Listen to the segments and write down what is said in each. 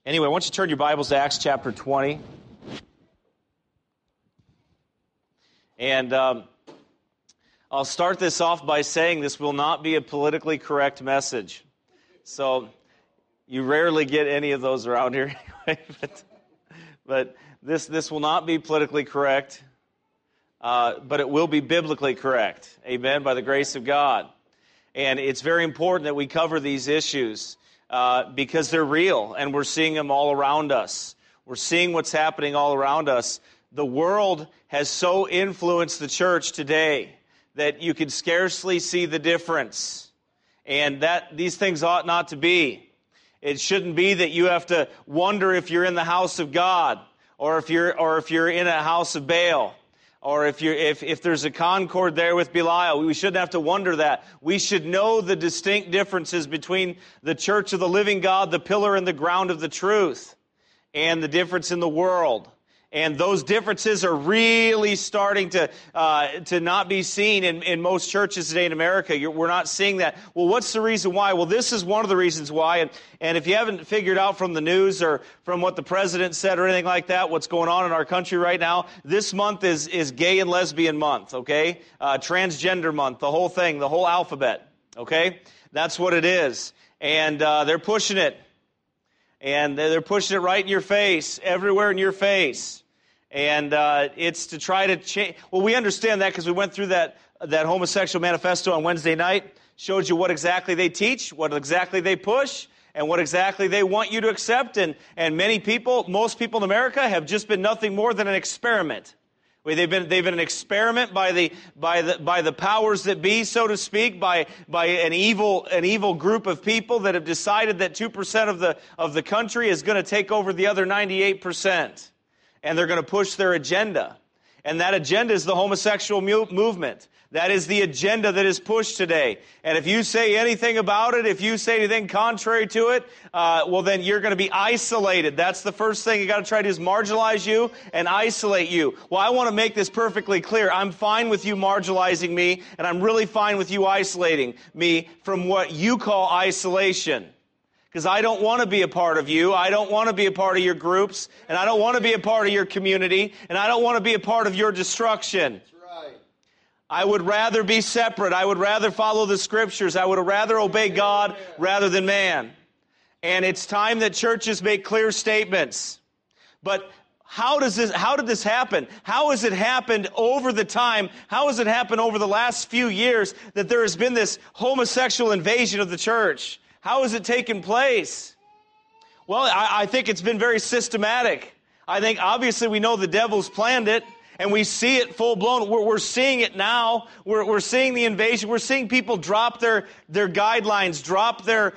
Anyway, I want you to turn your Bibles to Acts chapter 20. And I'll start this off by saying this will not be a politically correct message. So you rarely get any of those around here anyway. But this will not be politically correct, but it will be biblically correct. Amen, by the grace of God. And it's very important that we cover these issues because they're real, and we're seeing them all around us. We're seeing what's happening all around us. The world has so influenced the church today that you can scarcely see the difference. And that these things ought not to be. It shouldn't be that you have to wonder if you're in the house of God, or if you're in a house of Baal, or if there's a concord there with Belial. We shouldn't have to wonder that. We should know the distinct differences between the church of the living God, the pillar and the ground of the truth, and the difference in the world. And those differences are really starting to not be seen in most churches today in America. We're not seeing that. Well, what's the reason why? Well, this is one of the reasons why. And if you haven't figured out from the news or from what the president said or anything like that, what's going on in our country right now, this month is Gay and Lesbian Month, okay? Transgender Month, the whole thing, the whole alphabet, okay? That's what it is. And they're pushing it. And they're pushing it right in your face, everywhere in your face. And it's to try to change. Well, we understand that because we went through that homosexual manifesto on Wednesday night. Showed you what exactly they teach, what exactly they push, and what exactly they want you to accept. And many people, most people in America, have just been nothing more than an experiment. They've been an experiment by the powers that be, so to speak, by an evil group of people that have decided that 2% of the country is going to take over the other 98%, and they're going to push their agenda, and that agenda is the homosexual movement. That is the agenda that is pushed today. And if you say anything about it, if you say anything contrary to it, well, then you're going to be isolated. That's the first thing you got to try to do, is marginalize you and isolate you. Well, I want to make this perfectly clear. I'm fine with you marginalizing me, and I'm really fine with you isolating me from what you call isolation. Because I don't want to be a part of you. I don't want to be a part of your groups, and I don't want to be a part of your community, and I don't want to be a part of your destruction. I would rather be separate. I would rather follow the Scriptures. I would rather obey God rather than man. And it's time that churches make clear statements. But how did this happen? How has it happened over the time? How has it happened over the last few years that there has been this homosexual invasion of the church? How has it taken place? Well, I think it's been very systematic. I think obviously we know the devil's planned it. And we see it full blown. We're seeing it now. We're seeing the invasion. We're seeing people drop their guidelines, drop their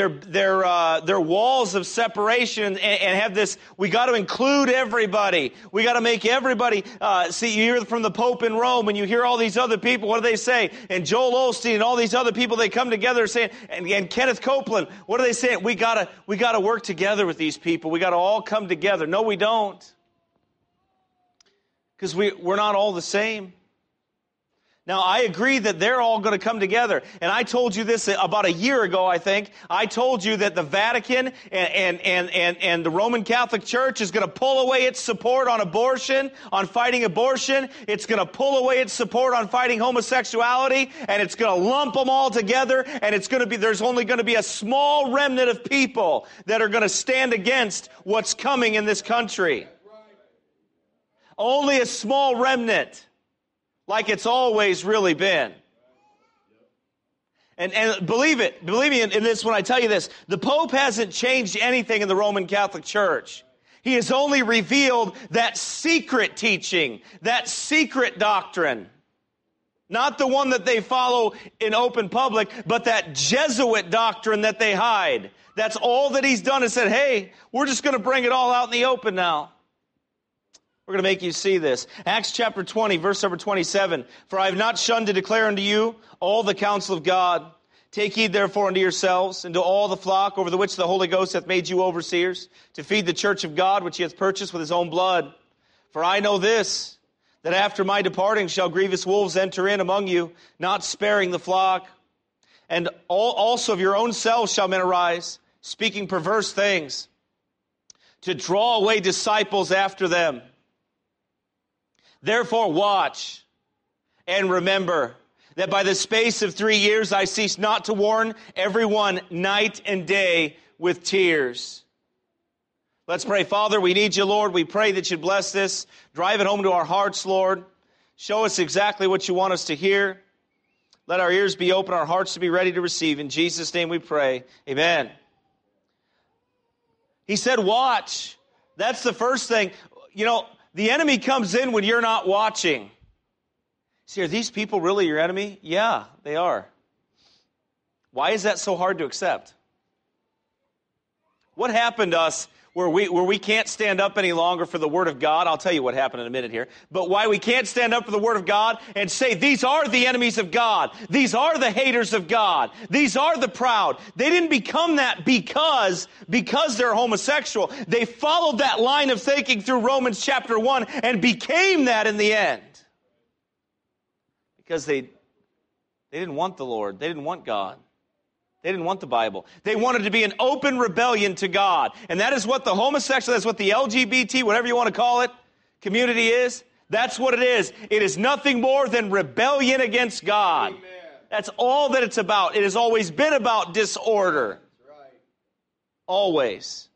walls of separation, and have this. We got to include everybody. We got to make everybody. See, you hear from the Pope in Rome, and you hear all these other people. What do they say? And Joel Osteen and all these other people. They come together saying, and Kenneth Copeland. What are they saying? We gotta work together with these people. We got to all come together. No, we don't. Because we're not all the same. Now, I agree that they're all going to come together. And I told you this about a year ago, I think. I told you that the Vatican and the Roman Catholic Church is going to pull away its support on abortion, on fighting abortion. It's going to pull away its support on fighting homosexuality. And it's going to lump them all together. And there's only going to be a small remnant of people that are going to stand against what's coming in this country. Only a small remnant, like it's always really been. And believe me in this when I tell you this, the Pope hasn't changed anything in the Roman Catholic Church. He has only revealed that secret teaching, that secret doctrine. Not the one that they follow in open public, but that Jesuit doctrine that they hide. That's all that he's done, is said, hey, we're just going to bring it all out in the open now. We're going to make you see this. Acts chapter 20, verse number 27. For I have not shunned to declare unto you all the counsel of God. Take heed therefore unto yourselves, and to all the flock over the which the Holy Ghost hath made you overseers, to feed the church of God, which he hath purchased with his own blood. For I know this, that after my departing shall grievous wolves enter in among you, not sparing the flock. And also of your own selves shall men arise, speaking perverse things, to draw away disciples after them. Therefore watch and remember that by the space of 3 years I cease not to warn everyone night and day with tears. Let's pray. Father, we need you, Lord. We pray that you'd bless this. Drive it home to our hearts, Lord. Show us exactly what you want us to hear. Let our ears be open, our hearts to be ready to receive. In Jesus' name we pray. Amen. He said, watch. That's the first thing. You know, the enemy comes in when you're not watching. See, are these people really your enemy? Yeah, they are. Why is that so hard to accept? What happened to us where we can't stand up any longer for the Word of God? I'll tell you what happened in a minute here. But why we can't stand up for the Word of God and say, these are the enemies of God. These are the haters of God. These are the proud. They didn't become that because they're homosexual. They followed that line of thinking through Romans chapter 1 and became that in the end. Because they didn't want the Lord. They didn't want God. They didn't want the Bible. They wanted to be an open rebellion to God. And that is what the homosexual, that's what the LGBT, whatever you want to call it, community is. That's what it is. It is nothing more than rebellion against God. Amen. That's all that it's about. It has always been about disorder. That's right. Always.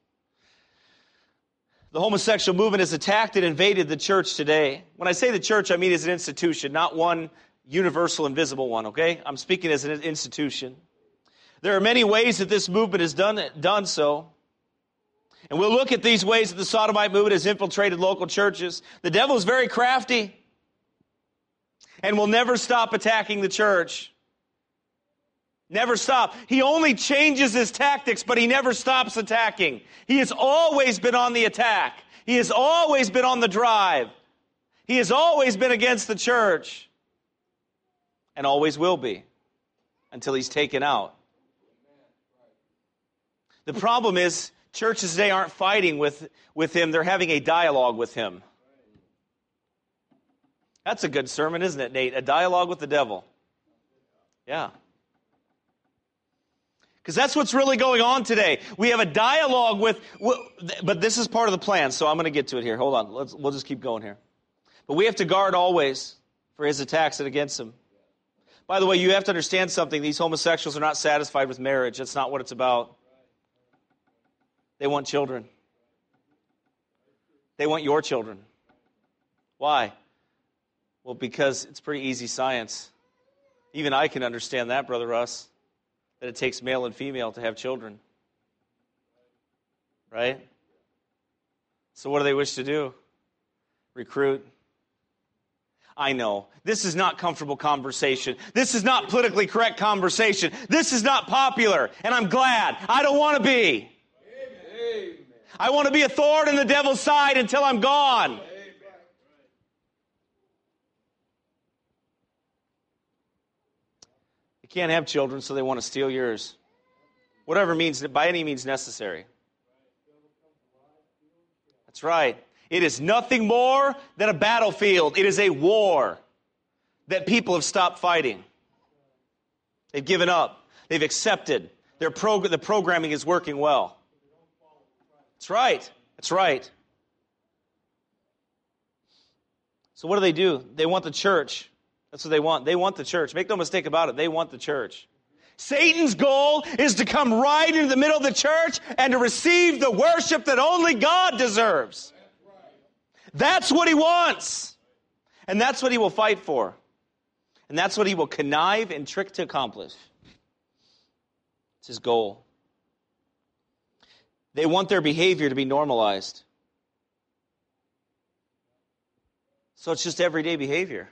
The homosexual movement has attacked and invaded the church today. When I say the church, I mean as an institution, not one universal, invisible one, okay? I'm speaking as an institution. There are many ways that this movement has done so. And we'll look at these ways that the sodomite movement has infiltrated local churches. The devil is very crafty and will never stop attacking the church. Never stop. He only changes his tactics, but he never stops attacking. He has always been on the attack. He has always been on the drive. He has always been against the church and always will be until he's taken out. The problem is, churches today aren't fighting with him. They're having a dialogue with him. That's a good sermon, isn't it, Nate? A dialogue with the devil. Yeah. Because that's what's really going on today. We have a dialogue but this is part of the plan, so I'm going to get to it here. Hold on. We'll just keep going here. But we have to guard always for his attacks and against him. By the way, you have to understand something. These homosexuals are not satisfied with marriage. That's not what it's about. They want children. They want your children. Why? Well, because it's pretty easy science. Even I can understand that, Brother Russ, that it takes male and female to have children. Right? So what do they wish to do? Recruit. I know. This is not comfortable conversation. This is not politically correct conversation. This is not popular, and I'm glad. I don't want to be. Amen. I want to be a thorn in the devil's side until I'm gone. Amen. You can't have children, so they want to steal yours. Whatever means, by any means necessary. That's right. It is nothing more than a battlefield. It is a war that people have stopped fighting. They've given up. They've accepted. The programming is working well. That's right. That's right. So what do? They want the church. That's what they want. They want the church. Make no mistake about it. They want the church. Satan's goal is to come right into the middle of the church and to receive the worship that only God deserves. That's what he wants. And that's what he will fight for. And that's what he will connive and trick to accomplish. It's his goal. They want their behavior to be normalized. So it's just everyday behavior.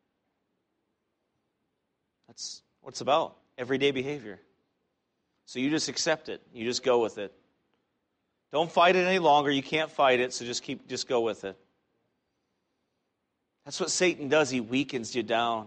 That's what it's about. Everyday behavior. So you just accept it. You just go with it. Don't fight it any longer. You can't fight it, so just go with it. That's what Satan does. He weakens you down.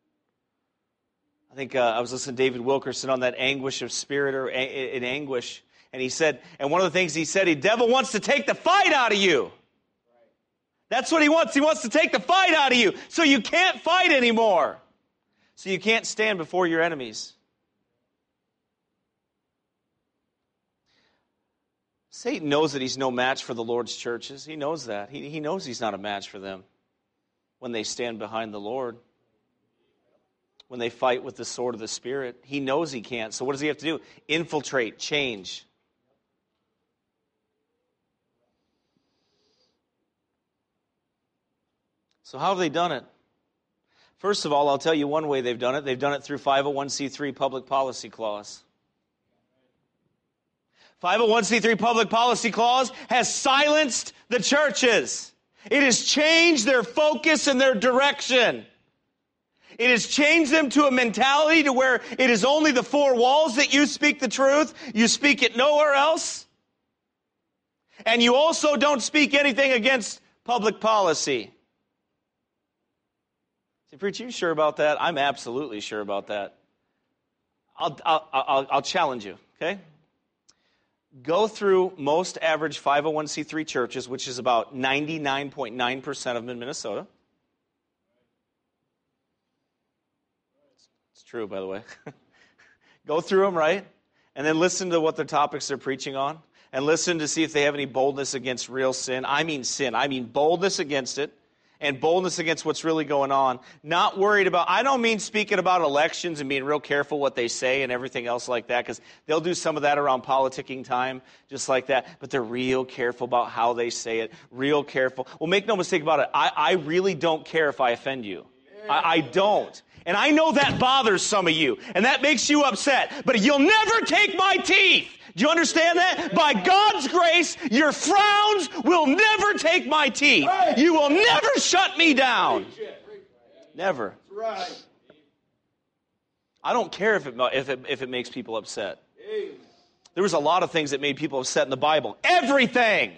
I think I was listening to David Wilkerson on that anguish of spirit or in anguish. And he said, and one of the things he said, the devil wants to take the fight out of you. That's what he wants. He wants to take the fight out of you. So you can't fight anymore. So you can't stand before your enemies. Satan knows that he's no match for the Lord's churches. He knows that. He knows he's not a match for them when they stand behind the Lord, when they fight with the sword of the Spirit. He knows he can't. So what does he have to do? Infiltrate, change. So how have they done it? First of all, I'll tell you one way they've done it. They've done it through 501c3 public policy clause. 501c3 public policy clause has silenced the churches. It has changed their focus and their direction. It has changed them to a mentality to where it is only the four walls that you speak the truth. You speak it nowhere else. And you also don't speak anything against public policy. Say, preacher, you sure about that? I'm absolutely sure about that. I'll challenge you, okay? Go through most average 501c3 churches, which is about 99.9% of them in Minnesota. It's true, by the way. Go through them, right? And then listen to what the topics they're preaching on. And listen to see if they have any boldness against real sin. I mean sin. I mean boldness against it. And boldness against what's really going on. Not worried about, I don't mean speaking about elections and being real careful what they say and everything else like that, because they'll do some of that around politicking time, just like that. But they're real careful about how they say it, real careful. Well, make no mistake about it, I really don't care if I offend you. I don't. And I know that bothers some of you, and that makes you upset. But you'll never take my teeth. Do you understand that? By God's grace, your frowns will never take my teeth. You will never shut me down. Never. I don't care if it makes people upset. There was a lot of things that made people upset in the Bible. Everything.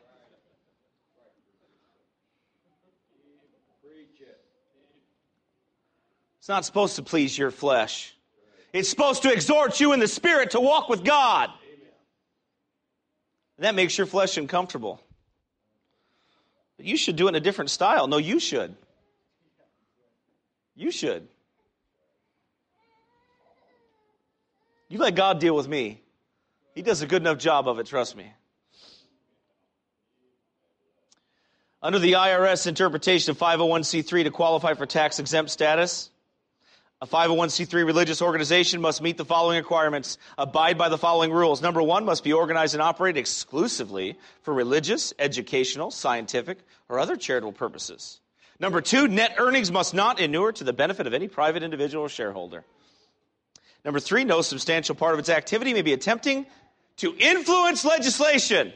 It's not supposed to please your flesh. It's supposed to exhort you in the Spirit to walk with God. And that makes your flesh uncomfortable. But you should do it in a different style. No, you should. You should. You let God deal with me. He does a good enough job of it, trust me. Under the IRS interpretation of 501c3 to qualify for tax-exempt status, a 501c3 religious organization must meet the following requirements. Abide by the following rules. Number one, must be organized and operated exclusively for religious, educational, scientific, or other charitable purposes. Number two, net earnings must not inure to the benefit of any private individual or shareholder. Number three, no substantial part of its activity may be attempting to influence legislation.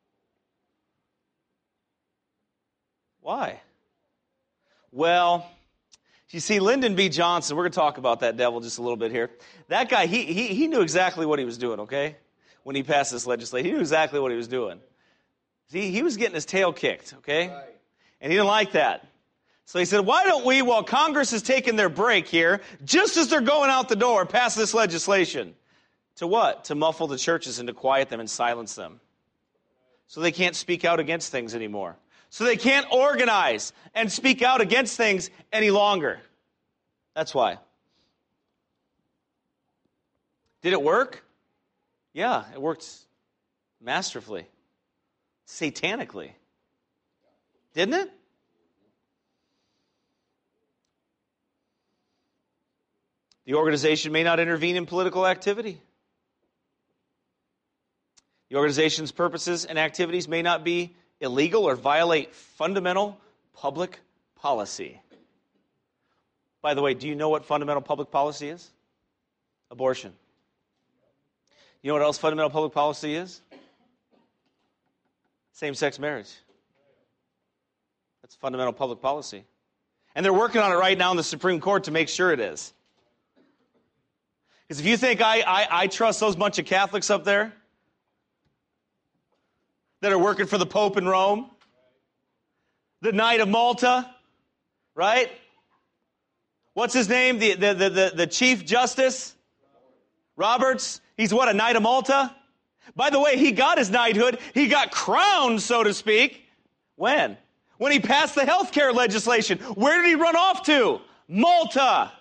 Why? Well, you see, Lyndon B. Johnson, we're going to talk about that devil just a little bit here. That guy, he knew exactly what he was doing, okay? When he passed this legislation, he knew exactly what he was doing. See, he was getting his tail kicked, okay? Right. And he didn't like that. So he said, why don't we, while Congress is taking their break here, just as they're going out the door, pass this legislation? To what? To muffle the churches and to quiet them and silence them. So they can't speak out against things anymore. So they can't organize and speak out against things any longer. That's why. Did it work? Yeah, it worked masterfully. Satanically. Didn't it? The organization may not intervene in political activity. The organization's purposes and activities may not be illegal or violate fundamental public policy. By the way, do you know what fundamental public policy is? Abortion. You know what else fundamental public policy is? Same-sex marriage. That's fundamental public policy. And they're working on it right now in the Supreme Court to make sure it is. Because if you think I trust those bunch of Catholics up there that are working for the Pope in Rome, the Knight of Malta, right? What's his name? The Chief Justice? Roberts. He's what, a Knight of Malta? By the way, he got his knighthood. He got crowned, so to speak. When? When he passed the health care legislation. Where did he run off to? Malta.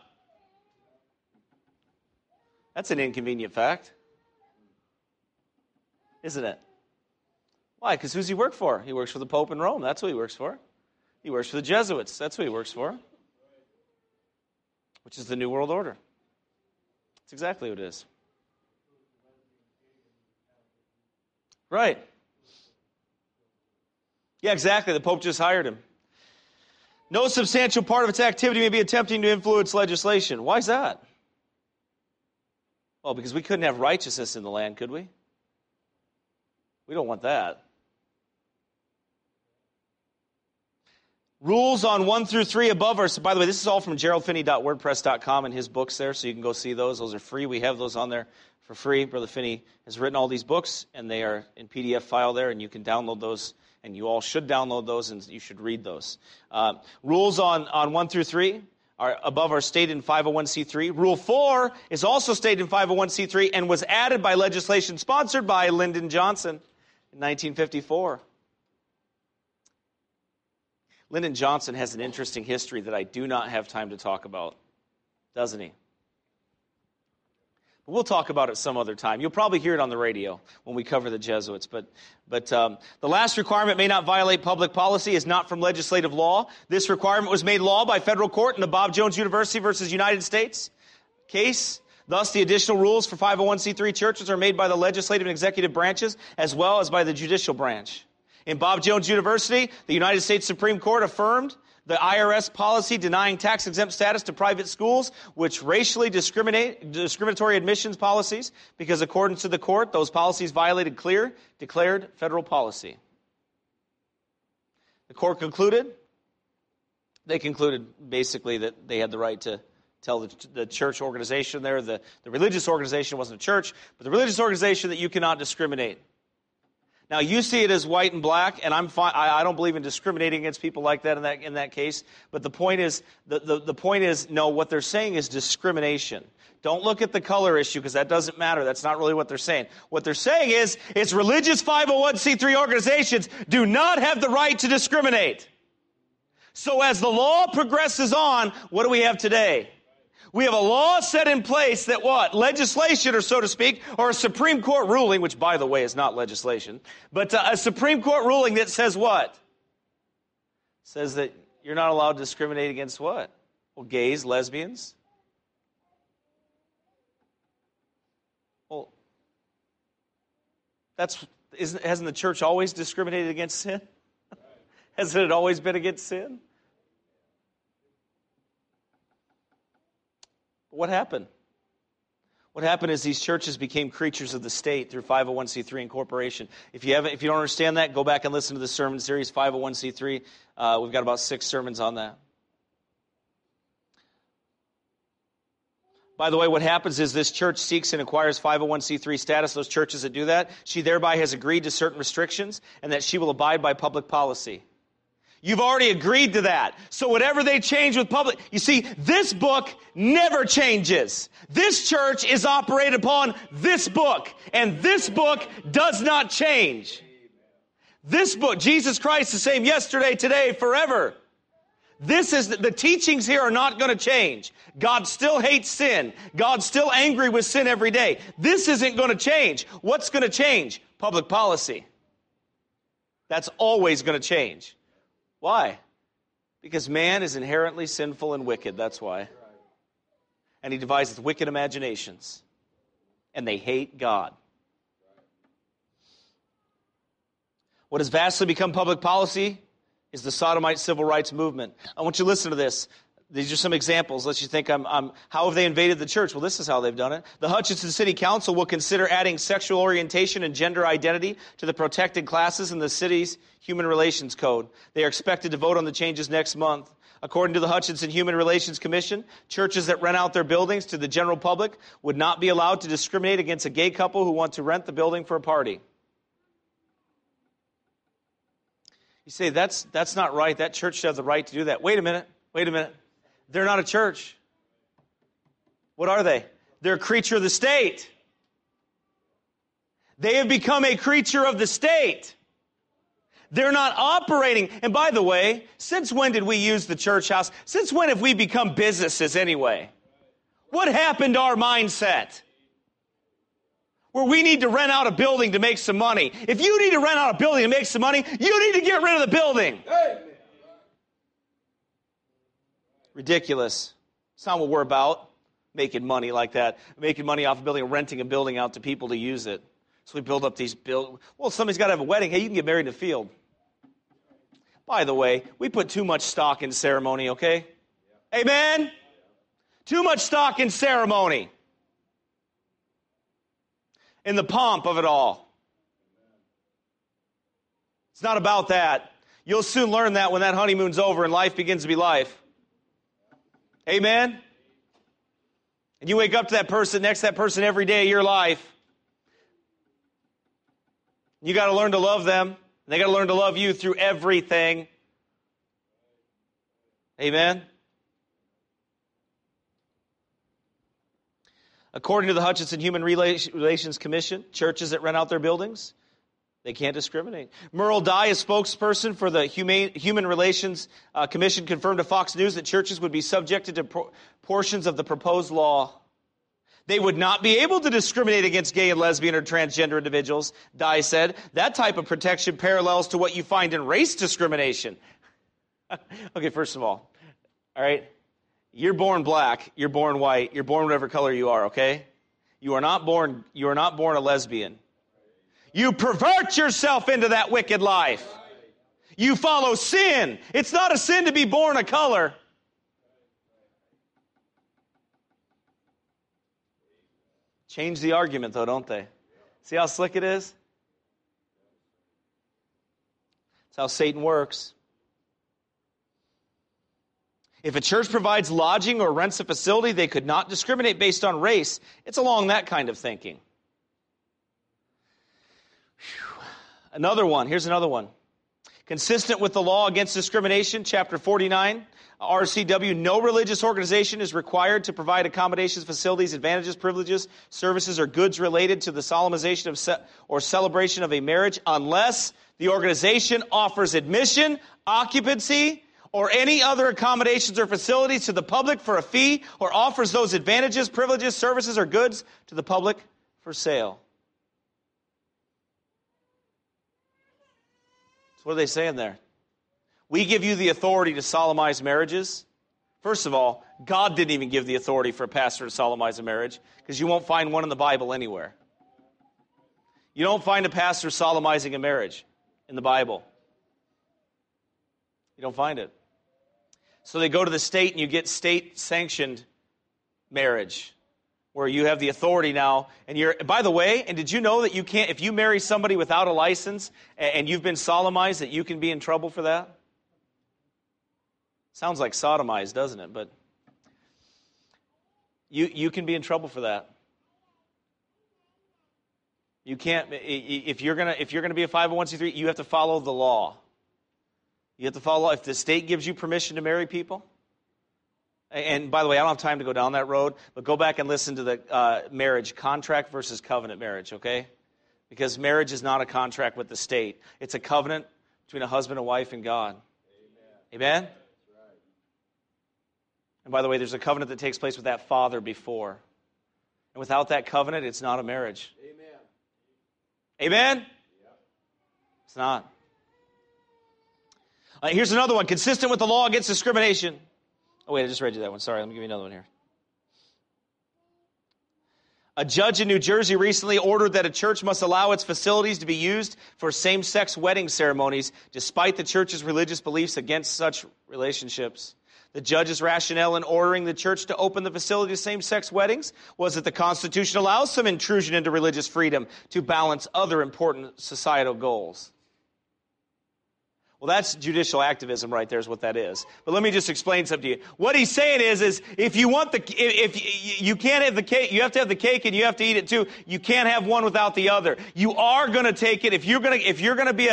That's an inconvenient fact, isn't it? Why? Because who's he work for? He works for the Pope in Rome. That's who he works for. He works for the Jesuits. That's who he works for. Which is the New World Order. That's exactly what it is. Right. Yeah, exactly. The Pope just hired him. No substantial part of its activity may be attempting to influence legislation. Why is that? Well, because we couldn't have righteousness in the land, could we? We don't want that. Rules on 1 through 3 above are, by the way, this is all from geraldfinney.wordpress.com and his books there, so you can go see those. Those are free. We have those on there for free. Brother Finney has written all these books, and they are in PDF file there, and you can download those, and you all should download those, and you should read those. Rules on 1 through 3 are above are stated in 501c3. Rule 4 is also stated in 501c3 and was added by legislation sponsored by Lyndon Johnson in 1954. Lyndon Johnson has an interesting history that I do not have time to talk about, doesn't he? But we'll talk about it some other time. You'll probably hear it on the radio when we cover the Jesuits. But the last requirement, may not violate public policy, is not from legislative law. This requirement was made law by federal court in the Bob Jones University versus United States case. Thus, the additional rules for 501c3 churches are made by the legislative and executive branches as well as by the judicial branch. In Bob Jones University, the United States Supreme Court affirmed the IRS policy denying tax-exempt status to private schools, which racially discriminatory admissions policies, because according to the court, those policies violated clear, declared federal policy. The court concluded basically that they had the right to tell the church organization there, the religious organization wasn't a church, but the religious organization that you cannot discriminate. Now, you see it as white and black, and I'm fine. I don't believe in discriminating against people like that in that case. But the point is, the point is, no, what they're saying is discrimination. Don't look at the color issue, because that doesn't matter. That's not really what they're saying. What they're saying is, it's religious 501c3 organizations do not have the right to discriminate. So as the law progresses on, what do we have today? We have a law set in place that what? Legislation, or so to speak, or a Supreme Court ruling, which, by the way, is not legislation, but a Supreme Court ruling that says what? Says that you're not allowed to discriminate against what? Well, gays, lesbians. Well, hasn't the church always discriminated against sin? Hasn't it always been against sin? What happened? What happened is these churches became creatures of the state through 501c3 incorporation. If you don't understand that, go back and listen to the sermon series 501c3. We've got about 6 sermons on that. By the way, what happens is this church seeks and acquires 501c3 status. Those churches that do that, she thereby has agreed to certain restrictions and that she will abide by public policy. You've already agreed to that. So whatever they change with public, you see, this book never changes. This church is operated upon this book, and this book does not change. This book, Jesus Christ, the same yesterday, today, forever. This is the teachings here are not going to change. God still hates sin. God's still angry with sin every day. This isn't going to change. What's going to change? Public policy. That's always going to change. Why? Because man is inherently sinful and wicked. That's why. And he devises wicked imaginations. And they hate God. What has vastly become public policy is the sodomite civil rights movement. I want you to listen to this. These are some examples. Let you think, how have they invaded the church? Well, this is how they've done it. The Hutchinson City Council will consider adding sexual orientation and gender identity to the protected classes in the city's Human Relations Code. They are expected to vote on the changes next month. According to the Hutchinson Human Relations Commission, churches that rent out their buildings to the general public would not be allowed to discriminate against a gay couple who want to rent the building for a party. You say, that's not right. That church should have the right to do that. Wait a minute. They're not a church. What are they? They're a creature of the state. They have become a creature of the state. They're not operating. And by the way, since when did we use the church house? Since when have we become businesses anyway? What happened to our mindset? where we need to rent out a building to make some money. If you need to rent out a building to make some money, you need to get rid of the building. Amen. Ridiculous. It's not what we're about, making money like that, making money off a building, renting a building out to people to use it. So we build up these Well, somebody's got to have a wedding. Hey, you can get married in the field. By the way, we put too much stock in ceremony, okay? Amen? Too much stock in ceremony. In the pomp of it all. It's not about that. You'll soon learn that when that honeymoon's over and life begins to be life. Amen? And you wake up to that person, next to that person every day of your life. You got to learn to love them. And they got to learn to love you through everything. Amen? According to the Hutchinson Human Relations Commission, churches that rent out their buildings, they can't discriminate. Merle Dye, a spokesperson for the Human Relations Commission, confirmed to Fox News that churches would be subjected to portions of the proposed law. They would not be able to discriminate against gay and lesbian or transgender individuals, Dye said. That type of protection parallels to what you find in race discrimination. Okay, first of all right, you're born black, you're born white, you're born whatever color you are, okay? You are not born a lesbian. You pervert yourself into that wicked life. You follow sin. It's not a sin to be born a color. Change the argument, though, don't they? See how slick it is? That's how Satan works. If a church provides lodging or rents a facility, they could not discriminate based on race. It's along that kind of thinking. Another one. Here's another one. Consistent with the law against discrimination, Chapter 49, RCW, no religious organization is required to provide accommodations, facilities, advantages, privileges, services, or goods related to the solemnization of or celebration of a marriage unless the organization offers admission, occupancy, or any other accommodations or facilities to the public for a fee, or offers those advantages, privileges, services, or goods to the public for sale. So what are they saying there? We give you the authority to solemnize marriages. First of all, God didn't even give the authority for a pastor to solemnize a marriage, because you won't find one in the Bible anywhere. You don't find a pastor solemnizing a marriage in the Bible. You don't find it. So they go to the state and you get state-sanctioned marriage, where you have the authority now. And by the way, and did you know that you can't, if you marry somebody without a license and you've been solemnized, that you can be in trouble for that? Sounds like sodomized, doesn't it? But you can be in trouble for that. You can't, if you're gonna be a 501c3, you have to follow the law. You have to follow, if the state gives you permission to marry people. And by the way, I don't have time to go down that road, but go back and listen to the marriage, contract versus covenant marriage, okay? Because marriage is not a contract with the state. It's a covenant between a husband and wife and God. Amen? Amen? And by the way, there's a covenant that takes place with that father before. And without that covenant, it's not a marriage. Amen? Amen? Yeah. It's not. Here's another one. Consistent with the law against discrimination. Oh, wait, I just read you that one. Sorry, let me give you another one here. A judge in New Jersey recently ordered that a church must allow its facilities to be used for same-sex wedding ceremonies, despite the church's religious beliefs against such relationships. The judge's rationale in ordering the church to open the facility to same-sex weddings was that the Constitution allows some intrusion into religious freedom to balance other important societal goals. Well, that's judicial activism right there is what that is. But let me just explain something to you. What he's saying is if you want if you can't have the cake, you have to have the cake and you have to eat it too. You can't have one without the other. You are going to take it if you're going to be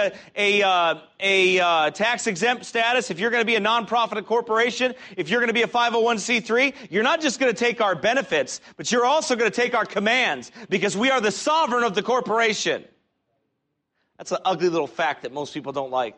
a tax exempt status, if you're going to be a nonprofit corporation, if you're going to be a 501c3, you're not just going to take our benefits, but you're also going to take our commands, because we are the sovereign of the corporation. That's an ugly little fact that most people don't like.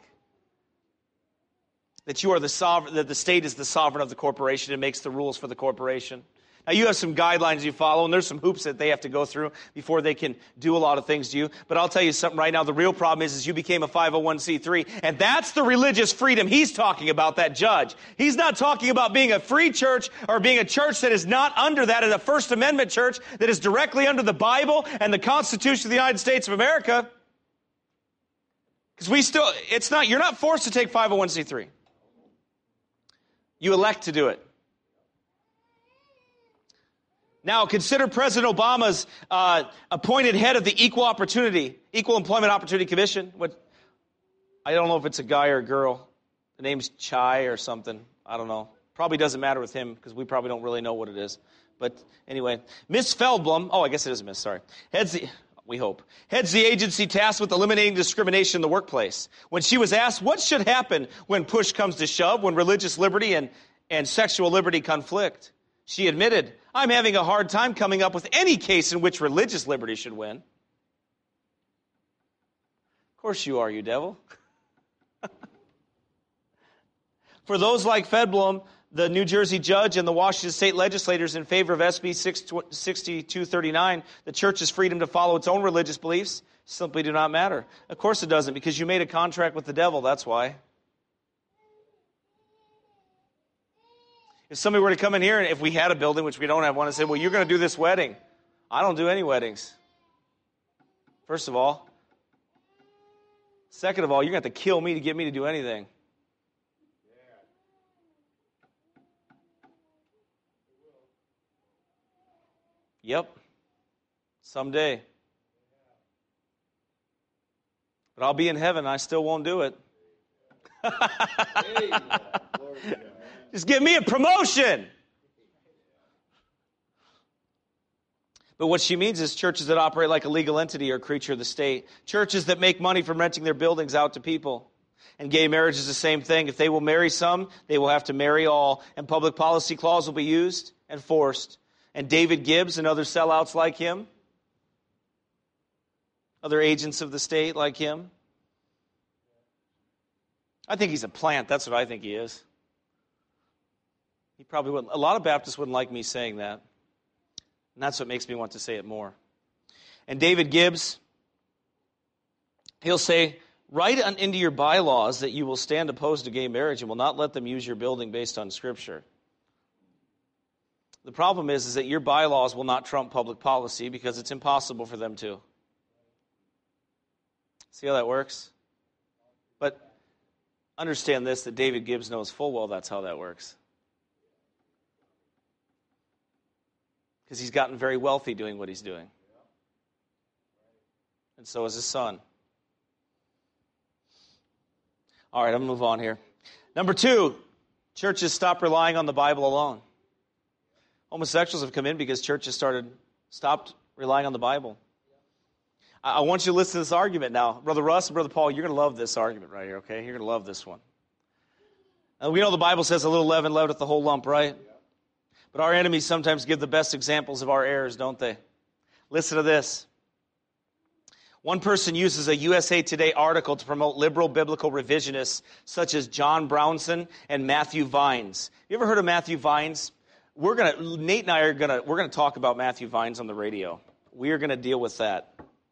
That you are the sovereign, that the state is the sovereign of the corporation and makes the rules for the corporation. Now, you have some guidelines you follow, and there's some hoops that they have to go through before they can do a lot of things to you. But I'll tell you something right now. The real problem is you became a 501c3, and that's the religious freedom he's talking about, that judge. He's not talking about being a free church or being a church that is not under that, as a First Amendment church that is directly under the Bible and the Constitution of the United States of America. Because you're not forced to take 501c3. You elect to do it. Now, consider President Obama's appointed head of the Equal Employment Opportunity Commission. I don't know if it's a guy or a girl. The name's Chai or something. I don't know. Probably doesn't matter with him because we probably don't really know what it is. But anyway, Ms. Feldblum, I guess it is Miss, sorry, heads the agency tasked with eliminating discrimination in the workplace. When she was asked what should happen when push comes to shove, when religious liberty and sexual liberty conflict, she admitted, I'm having a hard time coming up with any case in which religious liberty should win. Of course you are, you devil. For those like Feldblum, the New Jersey judge and the Washington state legislators in favor of SB 6239, the church's freedom to follow its own religious beliefs, simply do not matter. Of course it doesn't, because you made a contract with the devil, that's why. If somebody were to come in here, and if we had a building, which we don't have one, and say, well, you're going to do this wedding. I don't do any weddings. First of all. Second of all, you're going to have to kill me to get me to do anything. Yep. Someday. But I'll be in heaven. I still won't do it. Just give me a promotion. But what she means is churches that operate like a legal entity are a creature of the state. Churches that make money from renting their buildings out to people. And gay marriage is the same thing. If they will marry some, they will have to marry all. And public policy clause will be used and forced. And David Gibbs and other sellouts like him, other agents of the state like him. I think he's a plant. That's what I think he is. He probably wouldn't. A lot of Baptists wouldn't like me saying that. And that's what makes me want to say it more. And David Gibbs, he'll say, write into your bylaws that you will stand opposed to gay marriage and will not let them use your building based on Scripture. The problem is that your bylaws will not trump public policy because it's impossible for them to. See how that works? But understand this, that David Gibbs knows full well that's how that works. Because he's gotten very wealthy doing what he's doing. And so is his son. All right, I'm going to move on here. Number 2, churches stop relying on the Bible alone. Homosexuals have come in because churches stopped relying on the Bible. I want you to listen to this argument now. Brother Russ and Brother Paul, you're going to love this argument right here, okay? You're going to love this one. And we know the Bible says a little leaven leaveneth the whole lump, right? But our enemies sometimes give the best examples of our errors, don't they? Listen to this. One person uses a USA Today article to promote liberal biblical revisionists such as John Brownson and Matthew Vines. You ever heard of Matthew Vines? Nate and I are going to talk about Matthew Vines on the radio. We are going to deal with that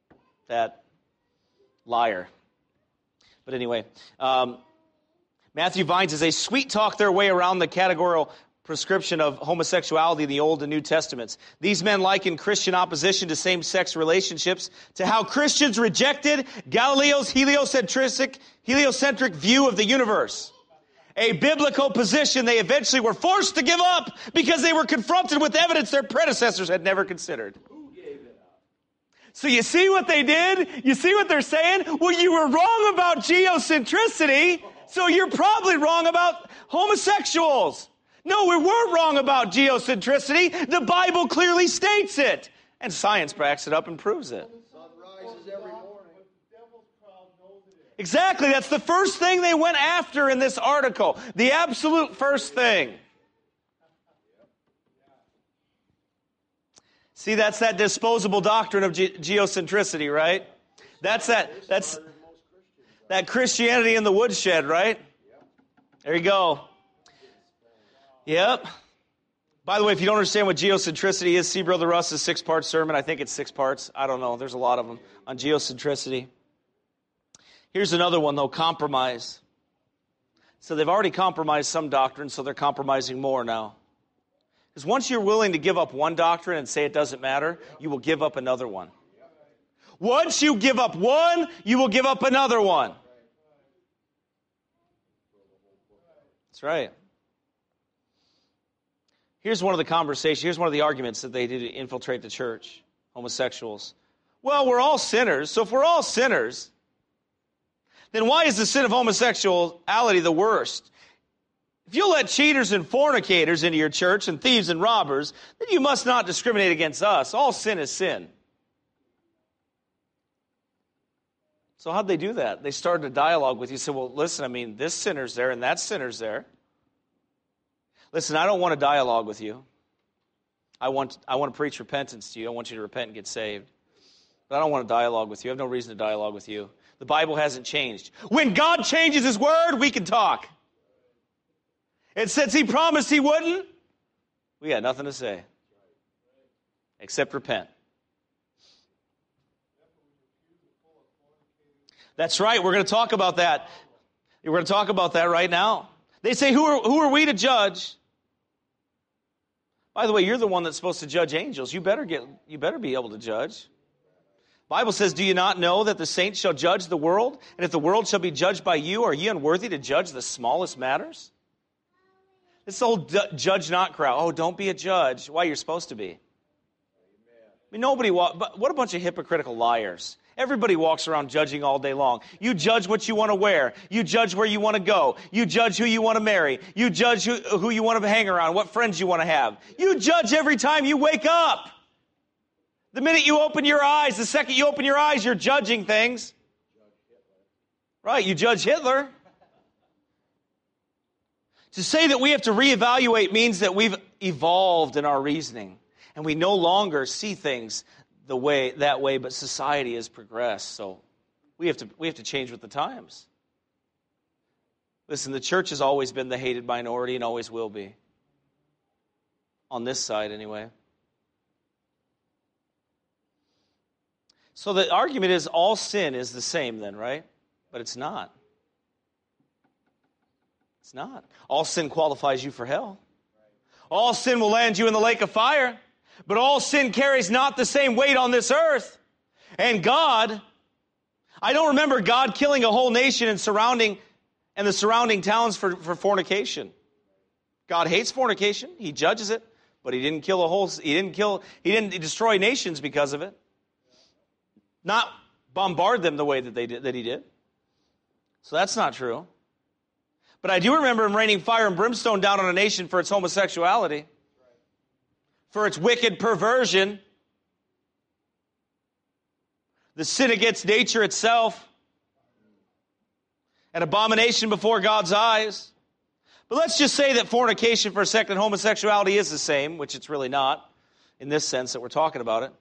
liar. But anyway, Matthew Vines is a sweet talk their way around the categorical prescription of homosexuality in the Old and New Testaments. These men liken Christian opposition to same-sex relationships to how Christians rejected Galileo's heliocentric view of the universe. A biblical position they eventually were forced to give up because they were confronted with evidence their predecessors had never considered. So you see what they did? You see what they're saying? Well, you were wrong about geocentricity, so you're probably wrong about homosexuals. No, we weren't wrong about geocentricity. The Bible clearly states it. And science backs it up and proves it. Exactly. That's the first thing they went after in this article. The absolute first thing. See, that's that disposable doctrine of geocentricity, right? That's that Christianity in the woodshed, right? There you go. Yep. By the way, if you don't understand what geocentricity is, see Brother Russ's 6-part sermon. I think it's 6 parts. I don't know. There's a lot of them on geocentricity. Here's another one, though, compromise. So they've already compromised some doctrine, so they're compromising more now. Because once you're willing to give up one doctrine and say it doesn't matter, you will give up another one. Once you give up one, you will give up another one. That's right. Here's one of the conversations, here's one of the arguments that they do to infiltrate the church, homosexuals. Well, we're all sinners, so if we're all sinners, then why is the sin of homosexuality the worst? If you let cheaters and fornicators into your church and thieves and robbers, then you must not discriminate against us. All sin is sin. So how'd they do that? They started a dialogue with you. Said, well, listen, I mean, this sinner's there and that sinner's there. Listen, I don't want a dialogue with you. I want to preach repentance to you. I want you to repent and get saved. But I don't want a dialogue with you. I have no reason to dialogue with you. The Bible hasn't changed. When God changes His Word, we can talk. And since He promised He wouldn't, we got nothing to say. Except repent. That's right. We're going to talk about that. We're going to talk about that right now. They say, who are we to judge? By the way, you're the one that's supposed to judge angels. You better be able to judge. The Bible says, do you not know that the saints shall judge the world? And if the world shall be judged by you, are ye unworthy to judge the smallest matters? This whole judge not crowd. Oh, don't be a judge. Why, you're supposed to be. I mean, but what a bunch of hypocritical liars. Everybody walks around judging all day long. You judge what you want to wear. You judge where you want to go. You judge who you want to marry. You judge who you want to hang around, what friends you want to have. You judge every time you wake up. The minute you open your eyes, the second you open your eyes, you're judging things. Right, you judge Hitler. To say that we have to reevaluate means that we've evolved in our reasoning. And we no longer see things that way, but society has progressed. So we have to change with the times. Listen, the church has always been the hated minority and always will be. On this side, anyway. So the argument is all sin is the same then, right? But it's not. It's not. All sin qualifies you for hell. All sin will land you in the lake of fire. But all sin carries not the same weight on this earth. And God, I don't remember God killing a whole nation and the surrounding towns for fornication. God hates fornication. He judges it, but he didn't didn't destroy nations because of it. Not bombard them the way that he did. So that's not true. But I do remember him raining fire and brimstone down on a nation for its homosexuality. For its wicked perversion, the sin against nature itself, an abomination before God's eyes. But let's just say that fornication for a second, homosexuality is the same, which it's really not, in this sense that we're talking about it.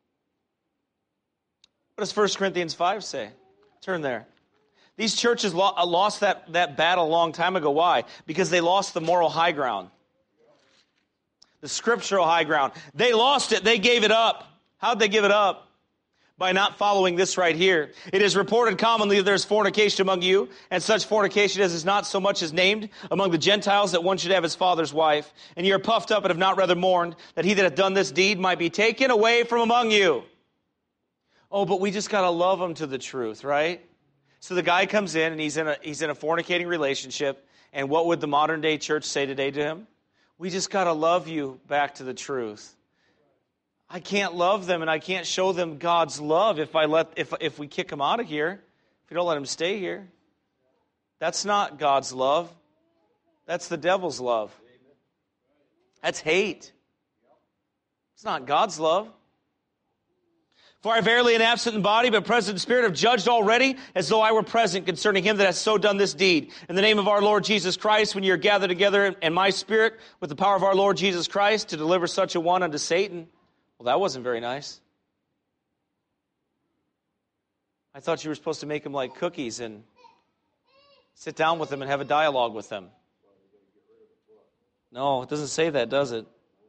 What does 1 Corinthians 5 say? Turn there. These churches lost that battle a long time ago. Why? Because they lost the moral high ground. The scriptural high ground. They lost it. They gave it up. How'd they give it up? By not following this right here. It is reported commonly that there is fornication among you, and such fornication as is not so much as named among the Gentiles that one should have his father's wife. And ye are puffed up and have not rather mourned that he that hath done this deed might be taken away from among you. Oh, but we just got to love him to the truth, right? So the guy comes in and he's in a fornicating relationship. And what would the modern day church say today to him? We just got to love you back to the truth. I can't love them and I can't show them God's love if we kick them out of here, if we don't let them stay here. That's not God's love. That's the devil's love. That's hate. It's not God's love. For I verily am absent in body, but present in spirit, have judged already, as though I were present concerning him that hath so done this deed. In the name of our Lord Jesus Christ, when ye are gathered together in my spirit, with the power of our Lord Jesus Christ, to deliver such a one unto Satan. Well, that wasn't very nice. I thought you were supposed to make them like cookies and sit down with them and have a dialogue with them. No, it doesn't say that, does it?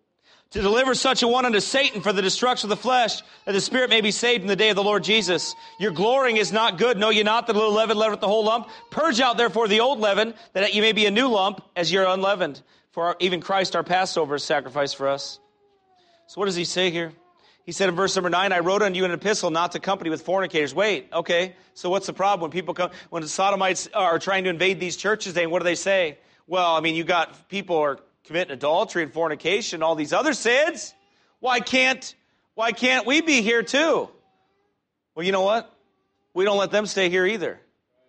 to deliver such a one unto Satan for the destruction of the flesh, that the spirit may be saved in the day of the Lord Jesus. Your glorying is not good. Know ye not that a little leaven leaveneth the whole lump? Purge out therefore the old leaven, that ye may be a new lump, as ye are unleavened. For even Christ our Passover is sacrificed for us. So what does he say here? He said in verse number 9, I wrote unto you an epistle not to company with fornicators. Wait, okay, so what's the problem? When people come, when the Sodomites are trying to invade these churches, what do they say? Well, I mean, you got people are committing adultery and fornication, all these other sins. Why can't we be here too? Well, you know what? We don't let them stay here either.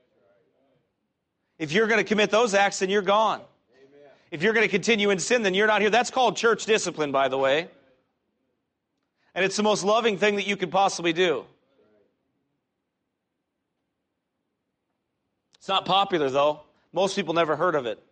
If you're going to commit those acts, then you're gone. Amen. If you're going to continue in sin, then you're not here. That's called church discipline, by the way. And it's the most loving thing that you could possibly do. It's not popular, though. Most people never heard of it.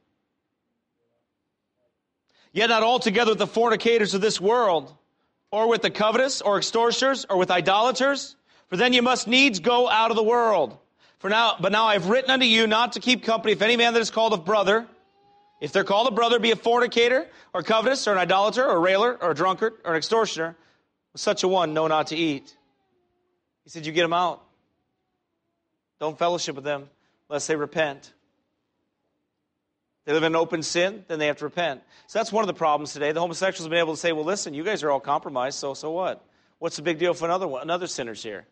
Yet not altogether with the fornicators of this world, or with the covetous, or extortioners, or with idolaters, for then you must needs go out of the world. But now I have written unto you not to keep company if any man that is called a brother, if they're called a brother, be a fornicator, or covetous, or an idolater, or a railer, or a drunkard, or an extortioner, with such a one know not to eat. He said, you get them out. Don't fellowship with them unless they repent. They live in open sin, then they have to repent. So that's one of the problems today. The homosexuals have been able to say, well, listen, you guys are all compromised, so what? What's the big deal for another sinners here?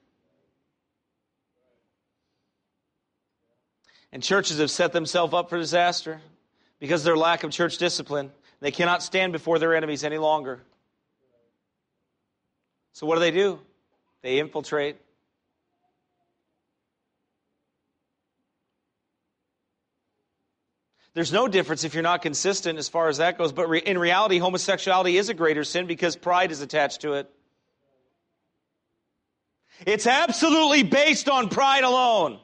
And churches have set themselves up for disaster because of their lack of church discipline. They cannot stand before their enemies any longer. So what do? They infiltrate. There's no difference if you're not consistent as far as that goes. But in reality, homosexuality is a greater sin because pride is attached to it. It's absolutely based on pride alone.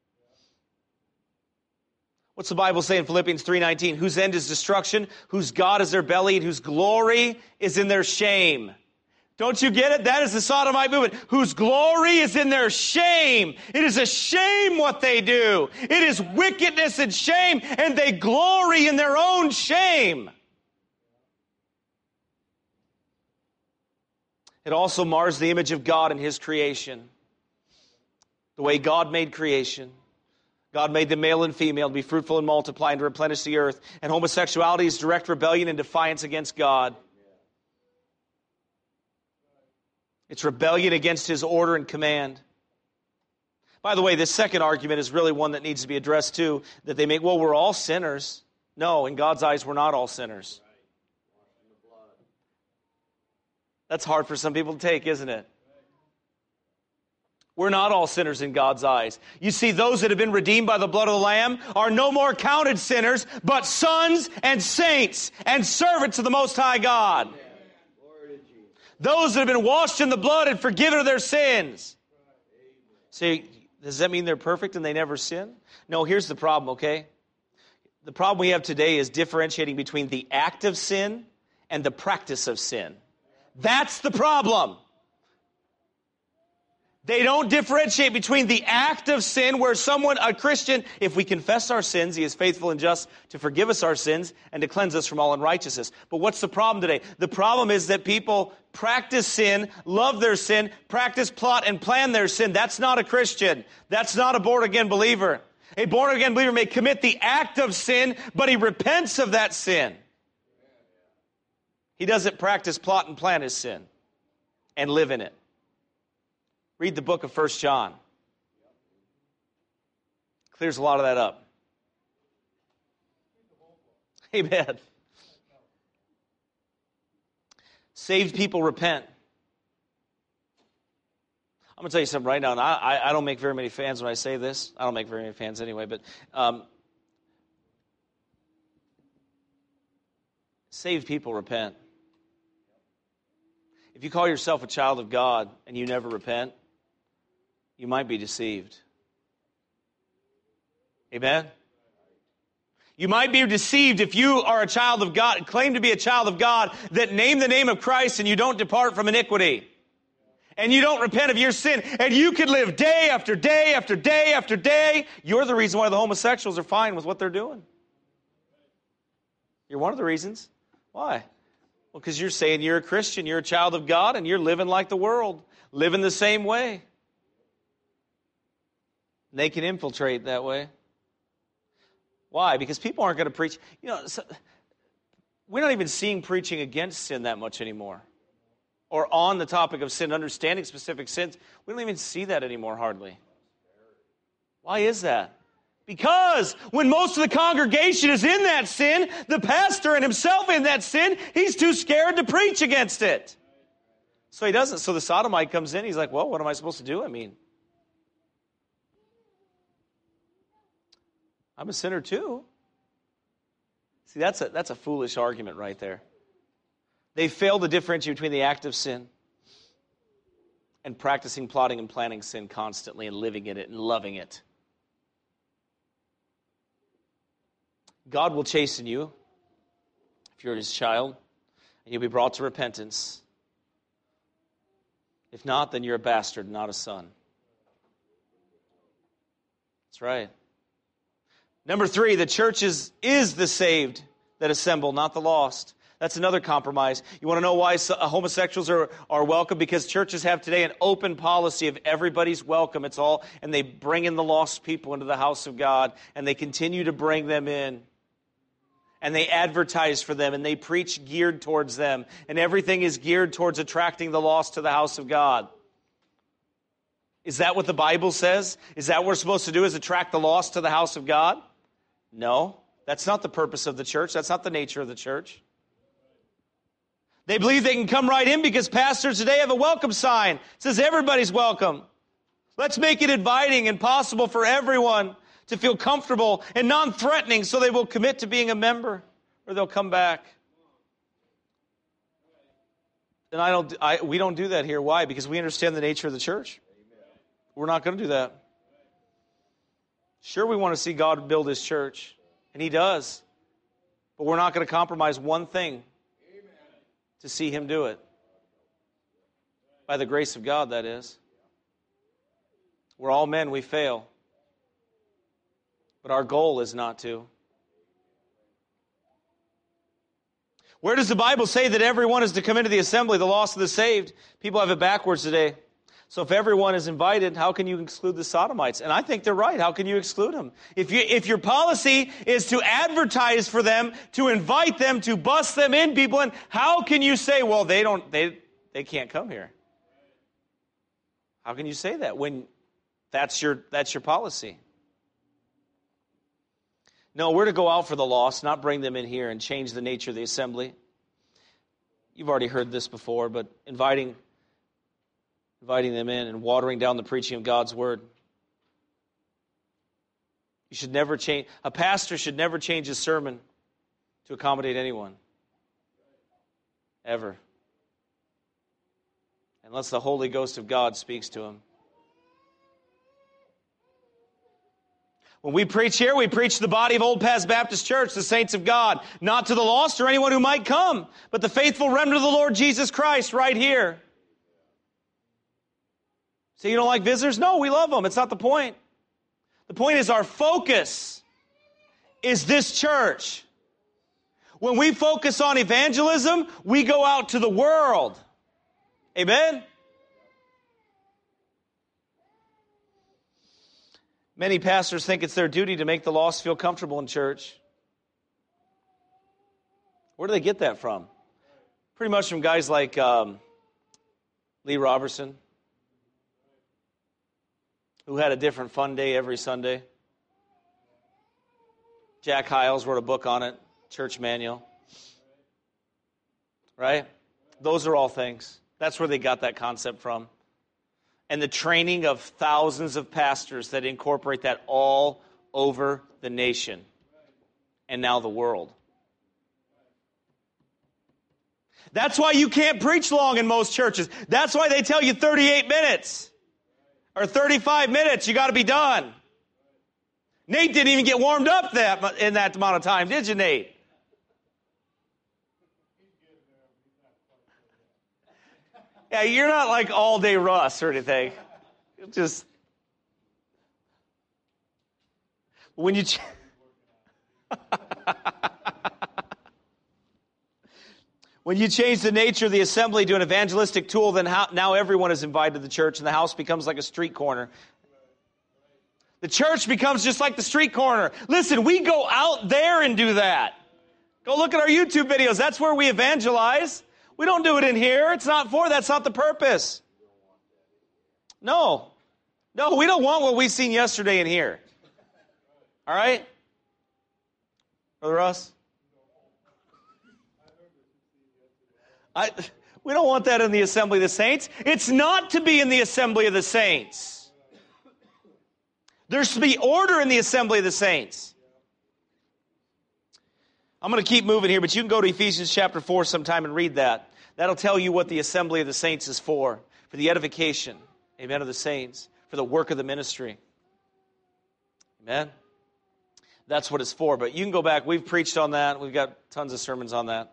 What's the Bible say in Philippians 3:19? Whose end is destruction, whose God is their belly, and whose glory is in their shame. Don't you get it? That is the sodomite movement. Whose glory is in their shame. It is a shame what they do. It is wickedness and shame, and they glory in their own shame. It also mars the image of God in His creation. The way God made creation. God made them male and female to be fruitful and multiply and to replenish the earth. And homosexuality is direct rebellion and defiance against God. It's rebellion against His order and command. By the way, this second argument is really one that needs to be addressed too, that they make, well, we're all sinners. No, in God's eyes, we're not all sinners. That's hard for some people to take, isn't it? We're not all sinners in God's eyes. You see, those that have been redeemed by the blood of the Lamb are no more counted sinners, but sons and saints and servants of the Most High God. Those that have been washed in the blood and forgiven of their sins. See, does that mean they're perfect and they never sin? No, here's the problem, okay? The problem we have today is differentiating between the act of sin and the practice of sin. That's the problem. They don't differentiate between the act of sin where someone, a Christian, if we confess our sins, He is faithful and just to forgive us our sins and to cleanse us from all unrighteousness. But what's the problem today? The problem is that people practice sin, love their sin, practice, plot, and plan their sin. That's not a Christian. That's not a born-again believer. A born-again believer may commit the act of sin, but he repents of that sin. He doesn't practice, plot, and plan his sin and live in it. Read the book of 1 John. Clears a lot of that up. Amen. Saved people repent. I'm going to tell you something right now, and I don't make very many fans when I say this. I don't make very many fans anyway, but saved people repent. If you call yourself a child of God and you never repent, you might be deceived. Amen? You might be deceived if you are a child of God, claim to be a child of God, that name the name of Christ and you don't depart from iniquity. And you don't repent of your sin. And you could live day after day after day after day. You're the reason why the homosexuals are fine with what they're doing. You're one of the reasons. Why? Well, Well, because you're saying you're a Christian, you're a child of God, and you're living like the world, living the same way. And they can infiltrate that way. Why? Because people aren't going to preach. We're not even seeing preaching against sin that much anymore. Or on the topic of sin, understanding specific sins. We don't even see that anymore, hardly. Why is that? Because when most of the congregation is in that sin, the pastor and himself in that sin, he's too scared to preach against it. So he doesn't. So the sodomite comes in, he's like, well, what am I supposed to do? I'm a sinner too. See, that's a foolish argument right there. They fail to differentiate between the act of sin and practicing, plotting, and planning sin constantly and living in it and loving it. God will chasten you if you're His child, and you'll be brought to repentance. If not, then you're a bastard, not a son. That's right. Number 3, the church is the saved that assemble, not the lost. That's another compromise. You want to know why homosexuals are welcome? Because churches have today an open policy of everybody's welcome. And they bring in the lost people into the house of God, and they continue to bring them in. And they advertise for them, and they preach geared towards them. And everything is geared towards attracting the lost to the house of God. Is that what the Bible says? Is that what we're supposed to do, is attract the lost to the house of God? No, that's not the purpose of the church. That's not the nature of the church. They believe they can come right in because pastors today have a welcome sign. It says everybody's welcome. Let's make it inviting and possible for everyone to feel comfortable and non-threatening so they will commit to being a member or they'll come back. And we don't do that here. Why? Because we understand the nature of the church. We're not going to do that. Sure, we want to see God build His church, and He does. But we're not going to compromise one thing to see Him do it. By the grace of God, that is. We're all men, we fail. But our goal is not to. Where does the Bible say that everyone is to come into the assembly, the lost and the saved? People have it backwards today. So if everyone is invited, how can you exclude the sodomites? And I think they're right. How can you exclude them? If your policy is to advertise for them, to invite them, to bust them in, people, and how can you say, well, they can't come here? How can you say that when that's your policy? No, we're to go out for the lost, not bring them in here and change the nature of the assembly. You've already heard this before, but inviting them in and watering down the preaching of God's word. You should never change. A pastor should never change his sermon to accommodate anyone. Ever. Unless the Holy Ghost of God speaks to him. When we preach here, we preach to the body of Old Paths Baptist Church, the saints of God, not to the lost or anyone who might come, but the faithful remnant of the Lord Jesus Christ right here. So you don't like visitors? No, we love them. It's not the point. The point is our focus is this church. When we focus on evangelism, we go out to the world. Amen? Many pastors think it's their duty to make the lost feel comfortable in church. Where do they get that from? Pretty much from guys like Lee Robertson, who had a different fun day every Sunday. Jack Hyles wrote a book on it, Church Manual. Right? Those are all things. That's where they got that concept from. And the training of thousands of pastors that incorporate that all over the nation and now the world. That's why you can't preach long in most churches. That's why they tell you 38 minutes or 35 minutes. You got to be done. Nate didn't even get warmed up in that amount of time, did you, Nate? Yeah, you're not like all day Russ or anything. Just when you When you change the nature of the assembly to an evangelistic tool, then now everyone is invited to the church, and the house becomes like a street corner. The church becomes just like the street corner. Listen, we go out there and do that. Go look at our YouTube videos. That's where we evangelize. We don't do it in here. That's not the purpose. No, we don't want what we've seen yesterday in here. All right? Brother Russ? We don't want that in the assembly of the saints. It's not to be in the assembly of the saints. There should be order in the assembly of the saints. I'm going to keep moving here, but you can go to Ephesians chapter 4 sometime and read that. That'll tell you what the assembly of the saints is for the edification, amen, of the saints, for the work of the ministry. Amen? That's what it's for. But you can go back. We've preached on that. We've got tons of sermons on that.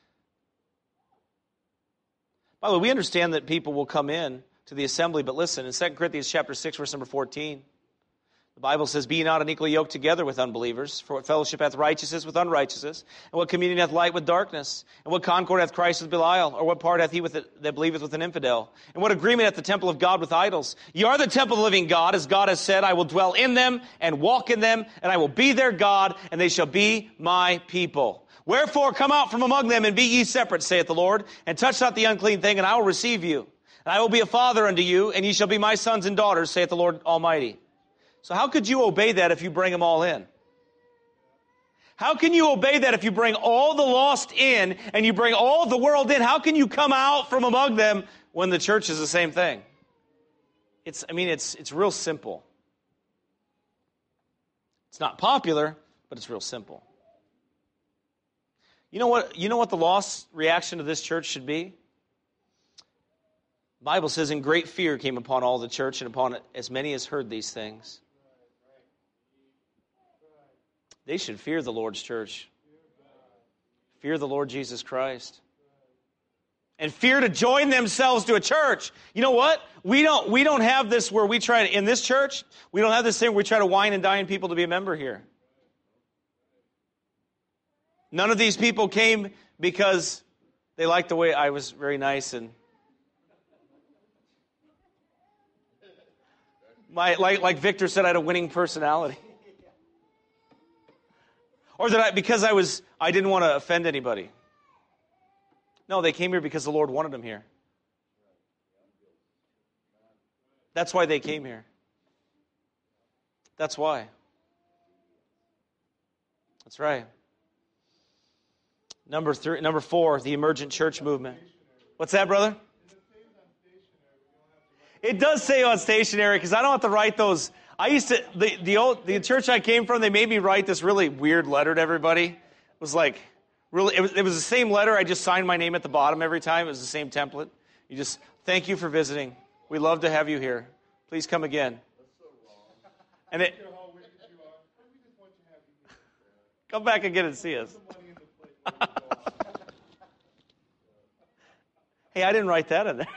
By the way, we understand that people will come in to the assembly, but listen, in 2 Corinthians chapter 6, verse number 14, the Bible says, "Be ye not unequally yoked together with unbelievers, for what fellowship hath righteousness with unrighteousness? And what communion hath light with darkness? And what concord hath Christ with Belial? Or what part hath he that believeth with an infidel? And what agreement hath the temple of God with idols? Ye are the temple of the living God, as God has said, I will dwell in them and walk in them, and I will be their God, and they shall be my people. Wherefore come out from among them, and be ye separate, saith the Lord, and touch not the unclean thing, and I will receive you. And I will be a father unto you, and ye shall be my sons and daughters, saith the Lord Almighty." So how could you obey that if you bring them all in? How can you obey that if you bring all the lost in and you bring all the world in? How can you come out from among them when the church is the same thing? It's real simple. It's not popular, but it's real simple. You know what the lost reaction to this church should be? The Bible says, "And great fear came upon all the church and upon as many as heard these things." They should fear the Lord's church. Fear the Lord Jesus Christ. And fear to join themselves to a church. You know what? We don't have this where we try to, in this church, we don't have this thing where we try to wine and dine people to be a member here. None of these people came because they liked the way I was very nice and like Victor said, I had a winning personality. Or because I didn't want to offend anybody. No, they came here because the Lord wanted them here. That's why they came here. That's why. That's right. Number 4, the emergent church movement. What's that, brother? It does say on stationery because I don't have to write those. I used to the church I came from. They made me write this really weird letter to everybody. It was like really. It was the same letter. I just signed my name at the bottom every time. It was the same template. You just thank you for visiting. We love to have you here. Please come again. And it. Come back again and see us. Hey, I didn't write that in there.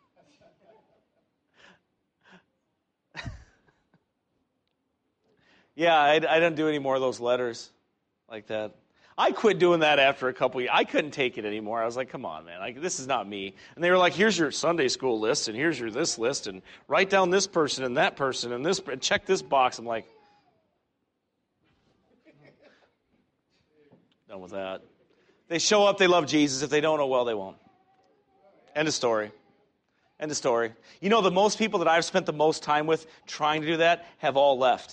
Yeah, I didn't do any more of those letters like that. I quit doing that after a couple years. I couldn't take it anymore. I was like, come on, man. This is not me. And they were like, here's your Sunday school list, and here's your this list, and write down this person and that person, and this, and check this box. I'm like, done with that. They show up, they love Jesus. If they don't, oh well, they won't. End of story. End of story. You know, the most people that I've spent the most time with trying to do that have all left.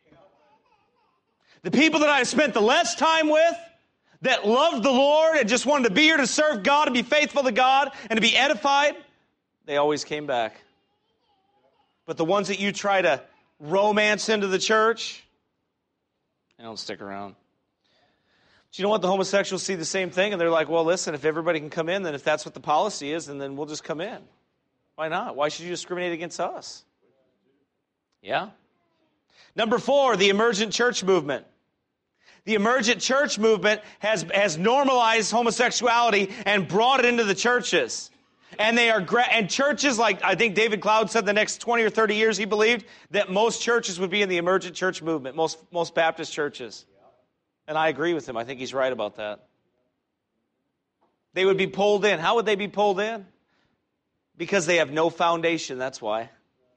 The people that I've spent the less time with, that loved the Lord and just wanted to be here to serve God and be faithful to God and to be edified, they always came back. But the ones that you try to romance into the church, they don't stick around. But you know what? The homosexuals see the same thing, and they're like, well, listen, if everybody can come in, then if that's what the policy is, then we'll just come in. Why not? Why should you discriminate against us? Yeah? Number 4, the emergent church movement. The emergent church movement has normalized homosexuality and brought it into the churches. And and churches, like I think David Cloud said the next 20 or 30 years he believed that most churches would be in the emergent church movement, most Baptist churches. And I agree with him. I think he's right about that. They would be pulled in. How would they be pulled in? Because they have no foundation, that's why.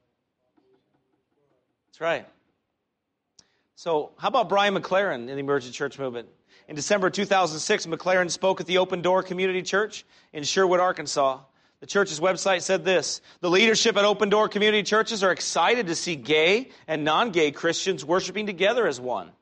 That's right. So, how about Brian McLaren in the Emergent Church Movement? In December 2006, McLaren spoke at the Open Door Community Church in Sherwood, Arkansas. The church's website said this: the leadership at Open Door Community Churches are excited to see gay and non-gay Christians worshiping together as one.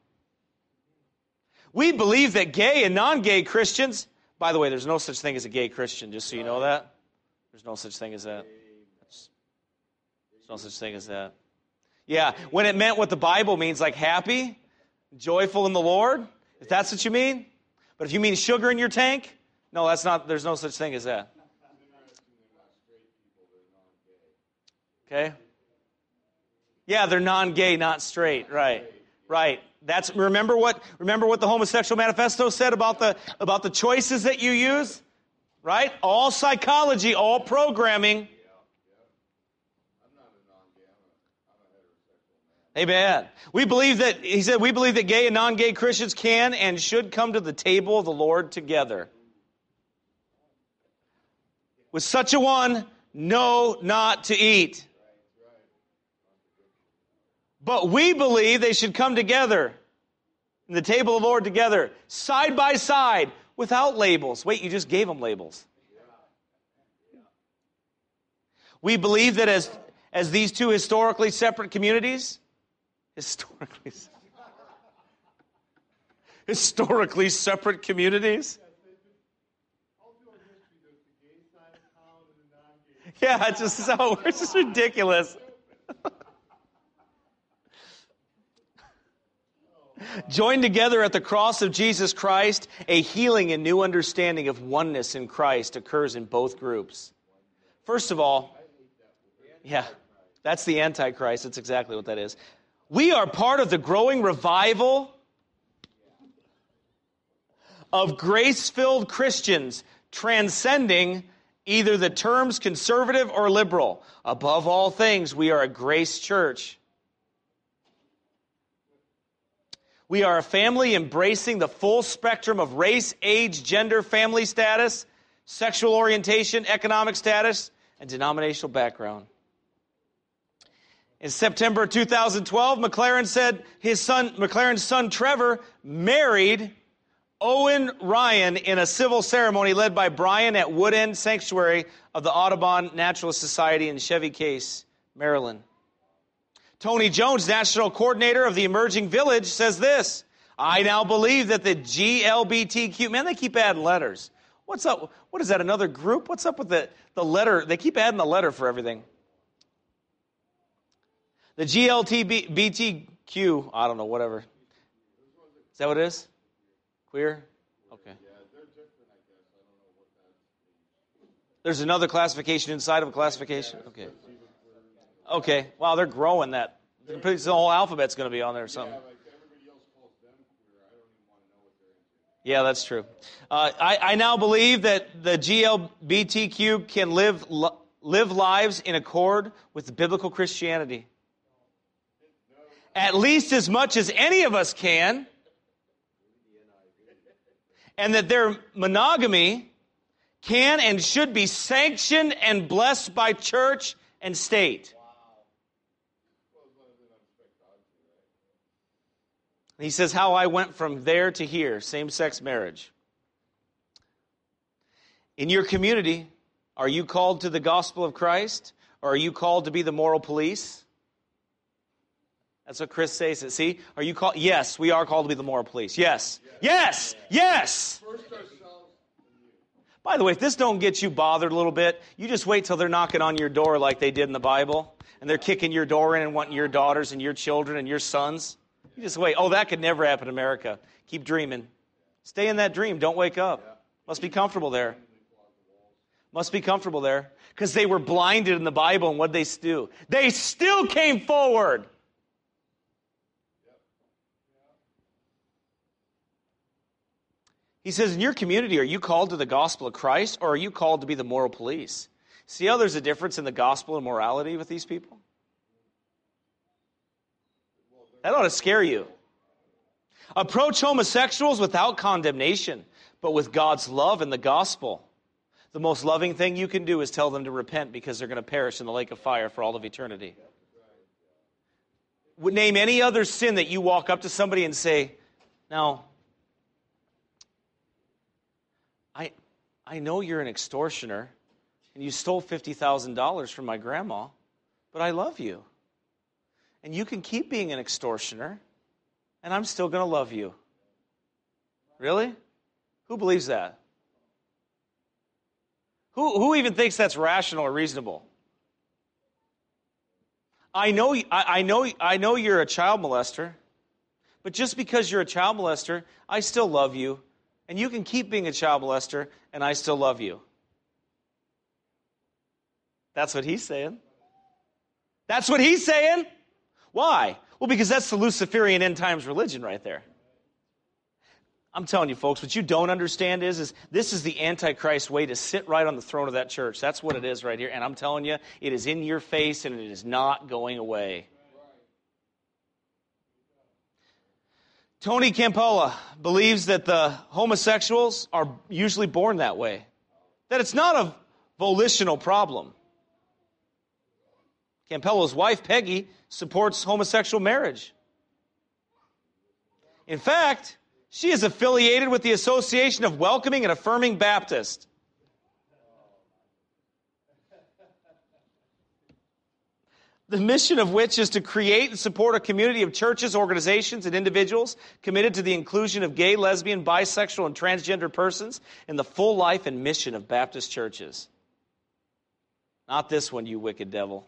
We believe that gay and non-gay Christians, by the way, there's no such thing as a gay Christian, just so you know that. There's no such thing as that. There's no such thing as that. Yeah, when it meant what the Bible means, like happy, joyful in the Lord, if that's what you mean. But if you mean sugar in your tank, no, that's not, there's no such thing as that. Okay? Yeah, they're non-gay, not straight. Right. Right. That's remember what the Homosexual Manifesto said about the choices that you use? Right? All psychology, all programming. Amen. We believe that, he said, we believe that gay and non-gay Christians can and should come to the table of the Lord together. With such a one, no, not to eat. But we believe they should come together in the table of the Lord together, side by side, without labels. Wait, you just gave them labels. We believe that as these two historically separate communities, historically separate communities. Yeah, it's just so, it's just ridiculous. Joined together at the cross of Jesus Christ, a healing and new understanding of oneness in Christ occurs in both groups. First of all, yeah, that's the Antichrist. That's exactly what that is. We are part of the growing revival of grace-filled Christians transcending either the terms conservative or liberal. Above all things, we are a grace church. We are a family embracing the full spectrum of race, age, gender, family status, sexual orientation, economic status, and denominational background. In September 2012, McLaren said McLaren's son Trevor married Owen Ryan in a civil ceremony led by Brian at Wood End Sanctuary of the Audubon Naturalist Society in Chevy Case, Maryland. Tony Jones, national coordinator of the Emerging Village, says this: I now believe that the GLBTQ, man, they keep adding letters. What's up? What is that, another group? What's up with the letter? They keep adding the letter for everything. The GLBTQ, I don't know, whatever. Is that what it is? Queer? Okay. There's another classification inside of a classification? Okay. Okay. Wow, they're growing that. The whole alphabet's going to be on there or something. Yeah, that's true. I now believe that the GLBTQ can live lives in accord with biblical Christianity. At least as much as any of us can. And that their monogamy can and should be sanctioned and blessed by church and state. He says, how I went from there to here, same-sex marriage. In your community, are you called to the gospel of Christ? Or are you called to be the moral police? That's what Chris says. See, are you called? Yes, we are called to be the moral police. Yes. Yes. Yes. By the way, if this don't get you bothered a little bit, you just wait till they're knocking on your door like they did in the Bible, and they're kicking your door in and wanting your daughters and your children and your sons. You just wait. Oh, that could never happen in America. Keep dreaming. Stay in that dream. Don't wake up. Must be comfortable there. Must be comfortable there. Because they were blinded in the Bible, and what'd they do? They still came forward. He says, in your community, are you called to the gospel of Christ, or are you called to be the moral police? See how there's a difference in the gospel and morality with these people? That ought to scare you. Approach homosexuals without condemnation, but with God's love and the gospel. the most loving thing you can do is tell them to repent because they're going to perish in the lake of fire for all of eternity. Name any other sin that you walk up to somebody and say, now, I know you're an extortioner and you stole $50,000 from my grandma, but I love you. And you can keep being an extortioner and I'm still going to love you. Really? Who believes that? Who even thinks that's rational or reasonable? I know you're a child molester, but just because you're a child molester, I still love you, and you can keep being a child molester, and I still love you. That's what he's saying. That's what he's saying. Why? Well, because that's the Luciferian end times religion right there. I'm telling you, folks, what you don't understand is this is the Antichrist way to sit right on the throne of that church. That's what it is right here. And I'm telling you, it is in your face and it is not going away. Tony Campolo believes that the homosexuals are usually born that way. That it's not a volitional problem. Campolo's wife, Peggy, supports homosexual marriage. In fact, she is affiliated with the Association of Welcoming and Affirming Baptists. The mission of which is to create and support a community of churches, organizations, and individuals committed to the inclusion of gay, lesbian, bisexual, and transgender persons in the full life and mission of Baptist churches. Not this one, you wicked devil.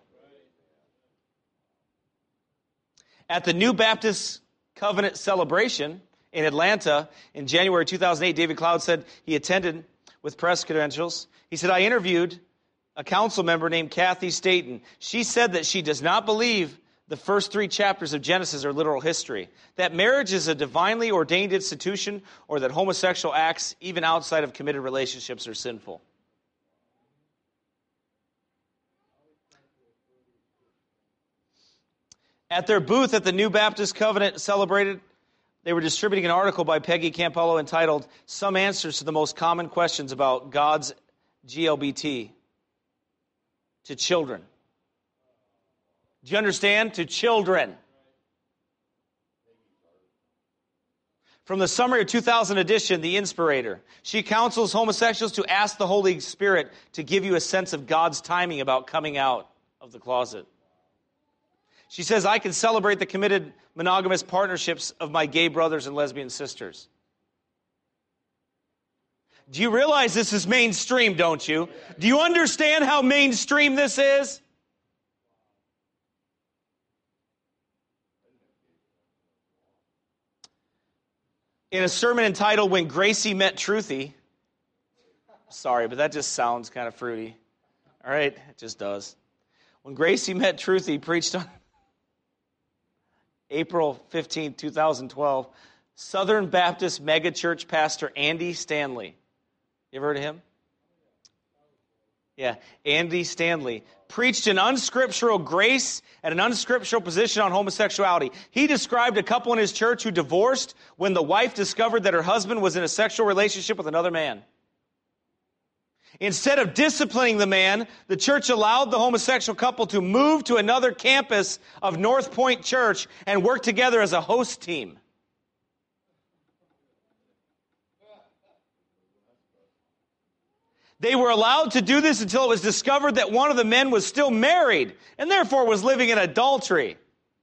At the New Baptist Covenant celebration in Atlanta in January 2008, David Cloud said he attended with press credentials. He said, I interviewed a council member named Kathy Staten. She said that she does not believe the first 3 chapters of Genesis are literal history, that marriage is a divinely ordained institution, or that homosexual acts, even outside of committed relationships, are sinful. At their booth at the New Baptist Covenant celebrated, they were distributing an article by Peggy Campolo entitled, Some Answers to the Most Common Questions About God's GLBT to Children. Do you understand? To children. From the summary of 2000 edition, The Inspirator. She counsels homosexuals to ask the Holy Spirit to give you a sense of God's timing about coming out of the closet. She says, I can celebrate the committed monogamous partnerships of my gay brothers and lesbian sisters. Do you realize this is mainstream, don't you? Do you understand how mainstream this is? In a sermon entitled, When Gracie Met Truthy, sorry, but that just sounds kind of fruity. All right, it just does. When Gracie Met Truthy preached on April 15, 2012, Southern Baptist megachurch pastor Andy Stanley. You ever heard of him? Yeah, Andy Stanley preached an unscriptural grace and an unscriptural position on homosexuality. He described a couple in his church who divorced when the wife discovered that her husband was in a sexual relationship with another man. Instead of disciplining the man, the church allowed the homosexual couple to move to another campus of North Point Church and work together as a host team. They were allowed to do this until it was discovered that one of the men was still married and therefore was living in adultery.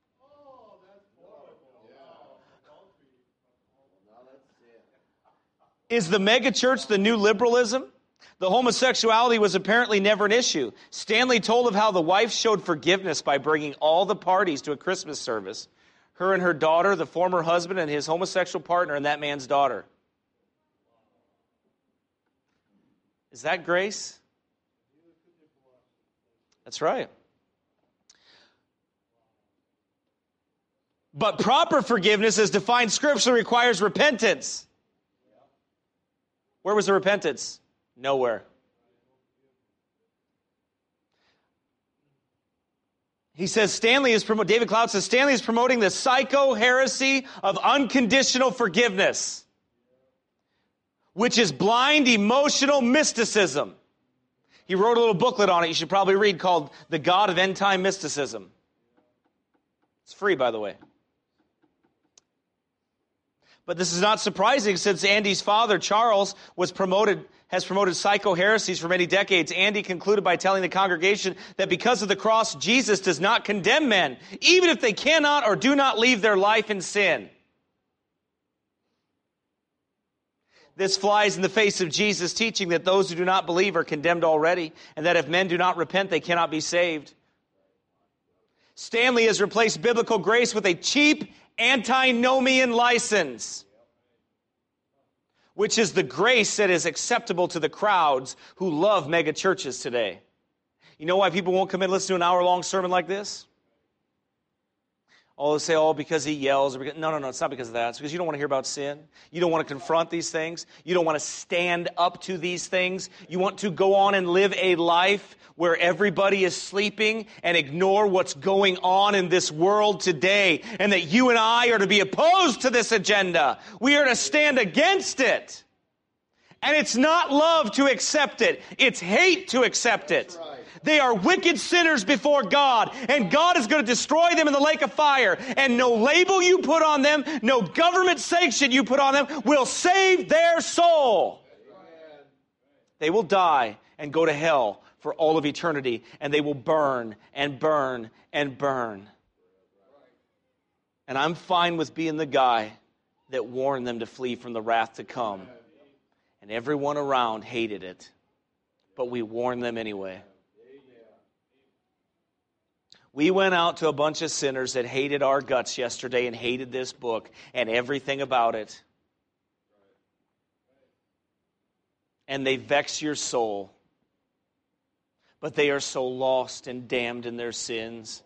Is the megachurch the new liberalism? The homosexuality was apparently never an issue. Stanley told of how the wife showed forgiveness by bringing all the parties to a Christmas service. Her and her daughter, the former husband, and his homosexual partner, and that man's daughter. Is that grace? That's right. But proper forgiveness, as defined scripturally, requires repentance. Where was the repentance? Nowhere. He says David Cloud says Stanley is promoting the psycho-heresy of unconditional forgiveness, which is blind emotional mysticism. He wrote a little booklet on it you should probably read called The God of End Time Mysticism. It's free, by the way. But this is not surprising since Andy's father, Charles, has promoted psycho-heresies for many decades. Andy concluded by telling the congregation that because of the cross, Jesus does not condemn men, even if they cannot or do not leave their life in sin. This flies in the face of Jesus' teaching that those who do not believe are condemned already, and that if men do not repent, they cannot be saved. Stanley has replaced biblical grace with a cheap antinomian license, which is the grace that is acceptable to the crowds who love mega churches today. You know why people won't come in and listen to an hour-long sermon like this? Oh, they say, oh, because he yells. Or because... No, it's not because of that. It's because you don't want to hear about sin. You don't want to confront these things. You don't want to stand up to these things. You want to go on and live a life where everybody is sleeping and ignore what's going on in this world today. And that you and I are to be opposed to this agenda. We are to stand against it. And it's not love to accept it. It's hate to accept it. Right. They are wicked sinners before God, and God is going to destroy them in the lake of fire. And no label you put on them, no government sanction you put on them will save their soul. Amen. They will die and go to hell for all of eternity, and they will burn and burn and burn. And I'm fine with being the guy that warned them to flee from the wrath to come. And everyone around hated it, but we warned them anyway. We went out to a bunch of sinners that hated our guts yesterday and hated this book and everything about it. And they vex your soul. But they are so lost and damned in their sins.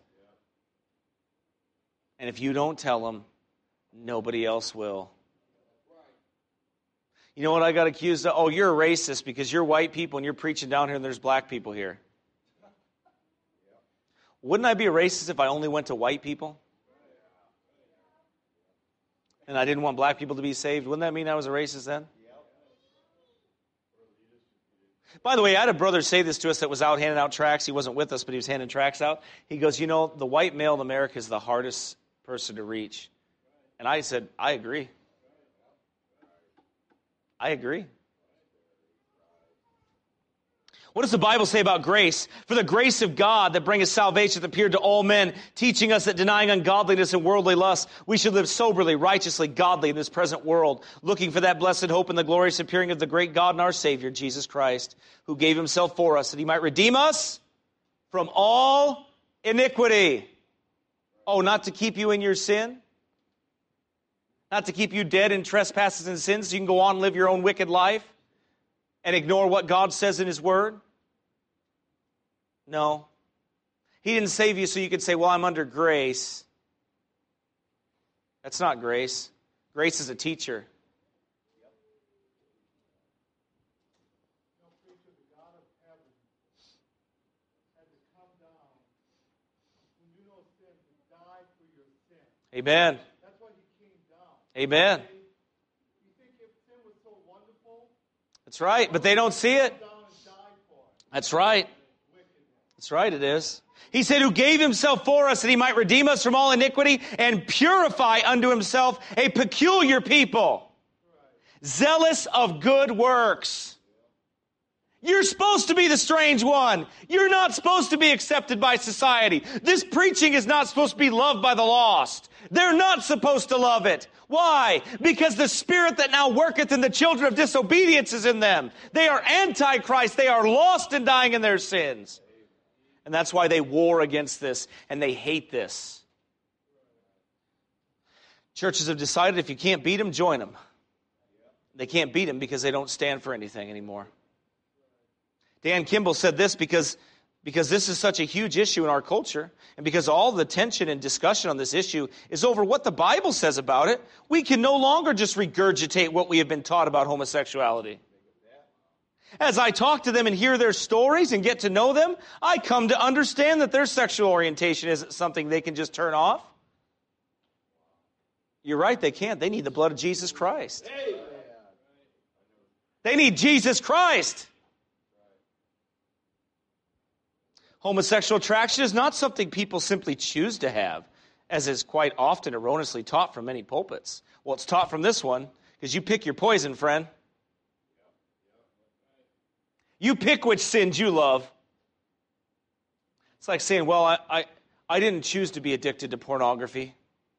And if you don't tell them, nobody else will. You know what I got accused of? Oh, you're a racist because you're white people and you're preaching down here and there's black people here. Wouldn't I be a racist if I only went to white people? And I didn't want black people to be saved? Wouldn't that mean I was a racist then? By the way, I had a brother say this to us that was out handing out tracts. He wasn't with us, but he was handing tracts out. He goes, you know, the white male in America is the hardest person to reach. And I said, I agree. I agree. What does the Bible say about grace? For the grace of God that bringeth salvation hath appeared to all men, teaching us that denying ungodliness and worldly lust, we should live soberly, righteously, godly in this present world, looking for that blessed hope and the glorious appearing of the great God and our Savior, Jesus Christ, who gave himself for us, that he might redeem us from all iniquity. Oh, not to keep you in your sin? Not to keep you dead in trespasses and sins so you can go on and live your own wicked life? And ignore what God says in his word? No. He didn't save you so you could say, well, I'm under grace. That's not grace. Grace is a teacher. Amen. Amen. That's right, but they don't see it. That's right. That's right, it is. He said, who gave himself for us that he might redeem us from all iniquity and purify unto himself a peculiar people, zealous of good works. You're supposed to be the strange one. You're not supposed to be accepted by society. This preaching is not supposed to be loved by the lost. They're not supposed to love it. Why? Because the spirit that now worketh in the children of disobedience is in them. They are antichrist. They are lost and dying in their sins. And that's why they war against this and they hate this. Churches have decided if you can't beat them, join them. They can't beat them because they don't stand for anything anymore. Dan Kimball said this because this is such a huge issue in our culture, and because all the tension and discussion on this issue is over what the Bible says about it, we can no longer just regurgitate what we have been taught about homosexuality. As I talk to them and hear their stories and get to know them, I come to understand that their sexual orientation isn't something they can just turn off. You're right, they can't. They need the blood of Jesus Christ. They need Jesus Christ. Homosexual attraction is not something people simply choose to have, as is quite often erroneously taught from many pulpits. Well, it's taught from this one, because you pick your poison, friend. You pick which sins you love. It's like saying, well, I didn't choose to be addicted to pornography.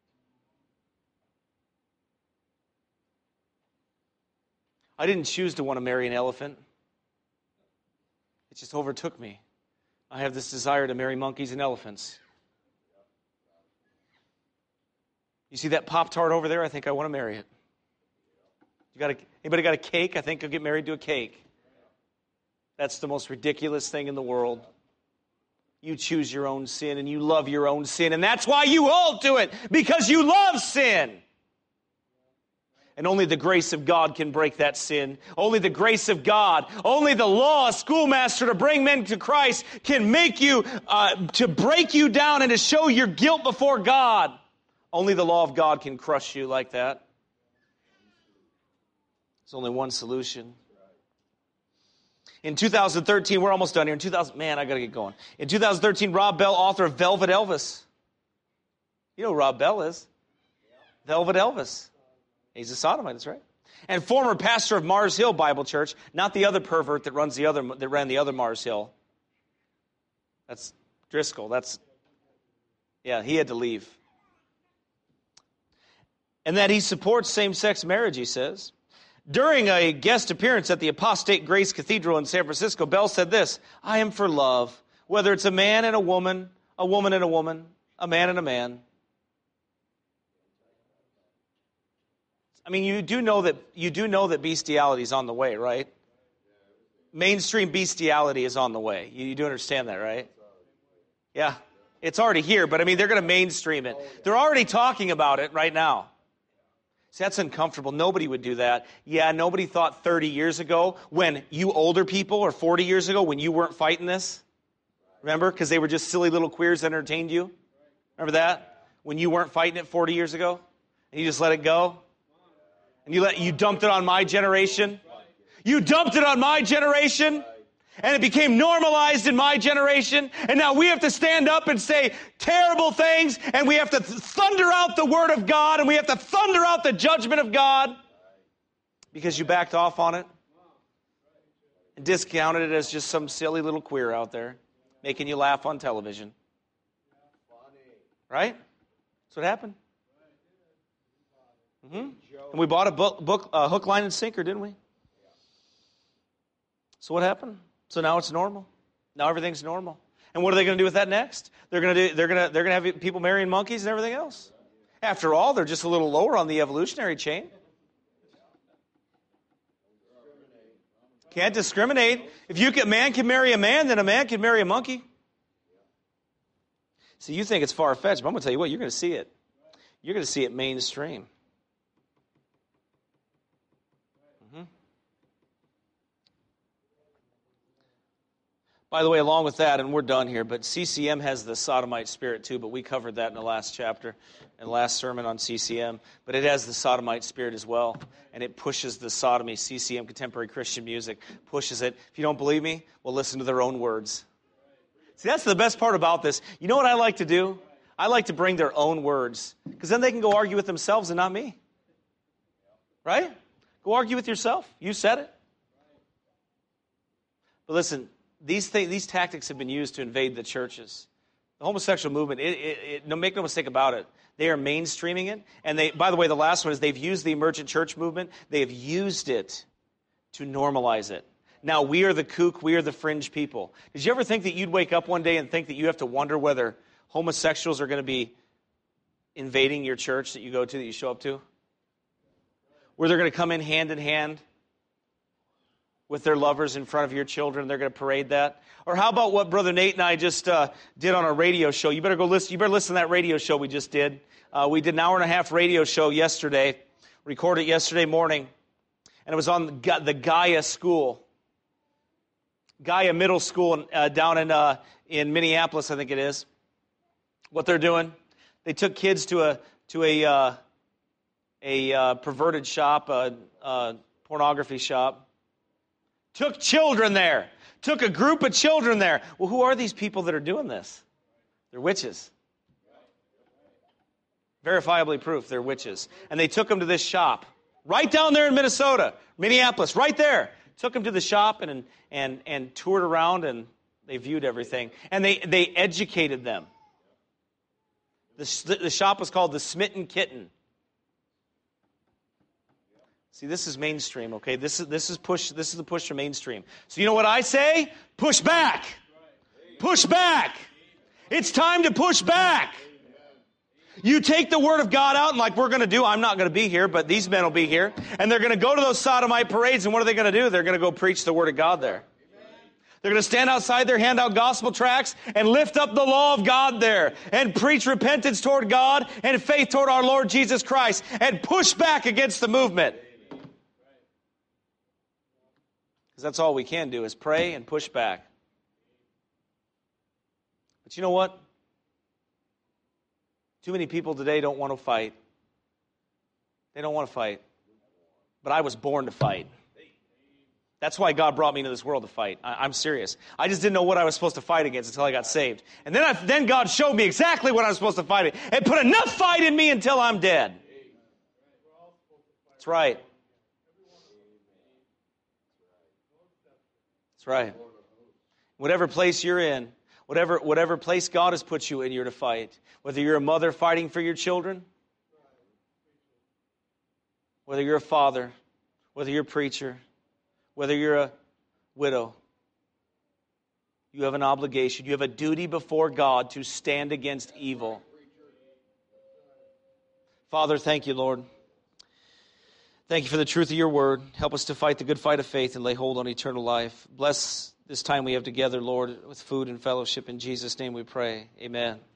I didn't choose to want to marry an elephant. It just overtook me. I have this desire to marry monkeys and elephants. You see that Pop-Tart over there? I think I want to marry it. Anybody got a cake? I think I'll get married to a cake. That's the most ridiculous thing in the world. You choose your own sin and you love your own sin, and that's why you hold to it, because you love sin. And only the grace of God can break that sin. Only the grace of God, only the law, a schoolmaster to bring men to Christ, can make you, to break you down and to show your guilt before God. Only the law of God can crush you like that. There's only one solution. In 2013, we're almost done here. Man, I got to get going. In 2013, Rob Bell, author of Velvet Elvis. You know who Rob Bell is? Velvet Elvis. He's a sodomite, that's right. And former pastor of Mars Hill Bible Church, not the other pervert that ran the other Mars Hill. That's Driscoll. He had to leave. And that he supports same-sex marriage, he says. During a guest appearance at the Apostate Grace Cathedral in San Francisco, Bell said this: I am for love, whether it's a man and a woman and a woman, a man and a man. I mean, you do know that bestiality is on the way, right? Mainstream bestiality is on the way. You do understand that, right? Yeah, it's already here, but I mean, they're going to mainstream it. They're already talking about it right now. See, that's uncomfortable. Nobody would do that. Yeah, nobody thought 30 years ago, when you older people, or 40 years ago, when you weren't fighting this. Remember? Because they were just silly little queers that entertained you. Remember that? When you weren't fighting it 40 years ago, and you just let it go. And you dumped it on my generation. You dumped it on my generation. And it became normalized in my generation. And now we have to stand up and say terrible things. And we have to thunder out the word of God. And we have to thunder out the judgment of God. Because you backed off on it. And discounted it as just some silly little queer out there. Making you laugh on television. Right? That's what happened. Mm-hmm. And we bought a book, hook, line, and sinker, didn't we? So what happened? So now it's normal. Now everything's normal. And what are they going to do with that next? They're going to have people marrying monkeys and everything else. After all, they're just a little lower on the evolutionary chain. Can't discriminate. If a man can marry a man, then a man can marry a monkey. See, you think it's far-fetched, but I'm going to tell you what, you're going to see it. You're going to see it mainstream. By the way, along with that, and we're done here, but CCM has the sodomite spirit too, but we covered that in the last chapter, and last sermon on CCM. But it has the sodomite spirit as well, and it pushes the sodomy. CCM, Contemporary Christian Music, pushes it. If you don't believe me, well, listen to their own words. See, that's the best part about this. You know what I like to do? I like to bring their own words, because then they can go argue with themselves and not me. Right? Go argue with yourself. You said it. But listen, these tactics have been used to invade the churches. The homosexual movement, make no mistake about it, they are mainstreaming it. And by the way, the last one is they've used the emergent church movement. They have used it to normalize it. Now, we are the kook, we are the fringe people. Did you ever think that you'd wake up one day and think that you have to wonder whether homosexuals are going to be invading your church that you go to, that you show up to? Where they're going to come in hand with their lovers in front of your children. They're going to parade that. Or how about what Brother Nate and I just did on our radio show? You better go listen. You better listen to that radio show we just did. We did an hour-and-a-half radio show yesterday, recorded it yesterday morning, and it was on the Gaia School, Gaia Middle School down in Minneapolis, I think it is. What they're doing, they took kids to a perverted shop, a pornography shop. Took children there. took a group of children there. Well, who are these people that are doing this? They're witches. Verifiably proof they're witches. And they took them to this shop right down there in Minneapolis, right there. Took them to the shop and toured around, and they viewed everything. And they educated them. The shop was called the Smitten Kitten. See, this is mainstream, okay? This is the push to mainstream. So you know what I say? Push back. Push back. It's time to push back. You take the word of God out, and like we're going to do, I'm not going to be here, but these men will be here, and they're going to go to those sodomite parades, and what are they going to do? They're going to go preach the word of God there. They're going to stand outside there, hand out gospel tracts, and lift up the law of God there, and preach repentance toward God and faith toward our Lord Jesus Christ, and push back against the movement. Because that's all we can do is pray and push back. But you know what? Too many people today don't want to fight. They don't want to fight. But I was born to fight. That's why God brought me into this world to fight. I'm serious. I just didn't know what I was supposed to fight against until I got saved. And then God showed me exactly what I was supposed to fight against. And put enough fight in me until I'm dead. That's right. That's right. Whatever place you're in, whatever place God has put you in, you're to fight. Whether you're a mother fighting for your children, whether you're a father, whether you're a preacher, whether you're a widow, you have an obligation. You have a duty before God to stand against evil. Father, thank you, Lord. Thank you for the truth of your word. Help us to fight the good fight of faith and lay hold on eternal life. Bless this time we have together, Lord, with food and fellowship. In Jesus' name we pray. Amen.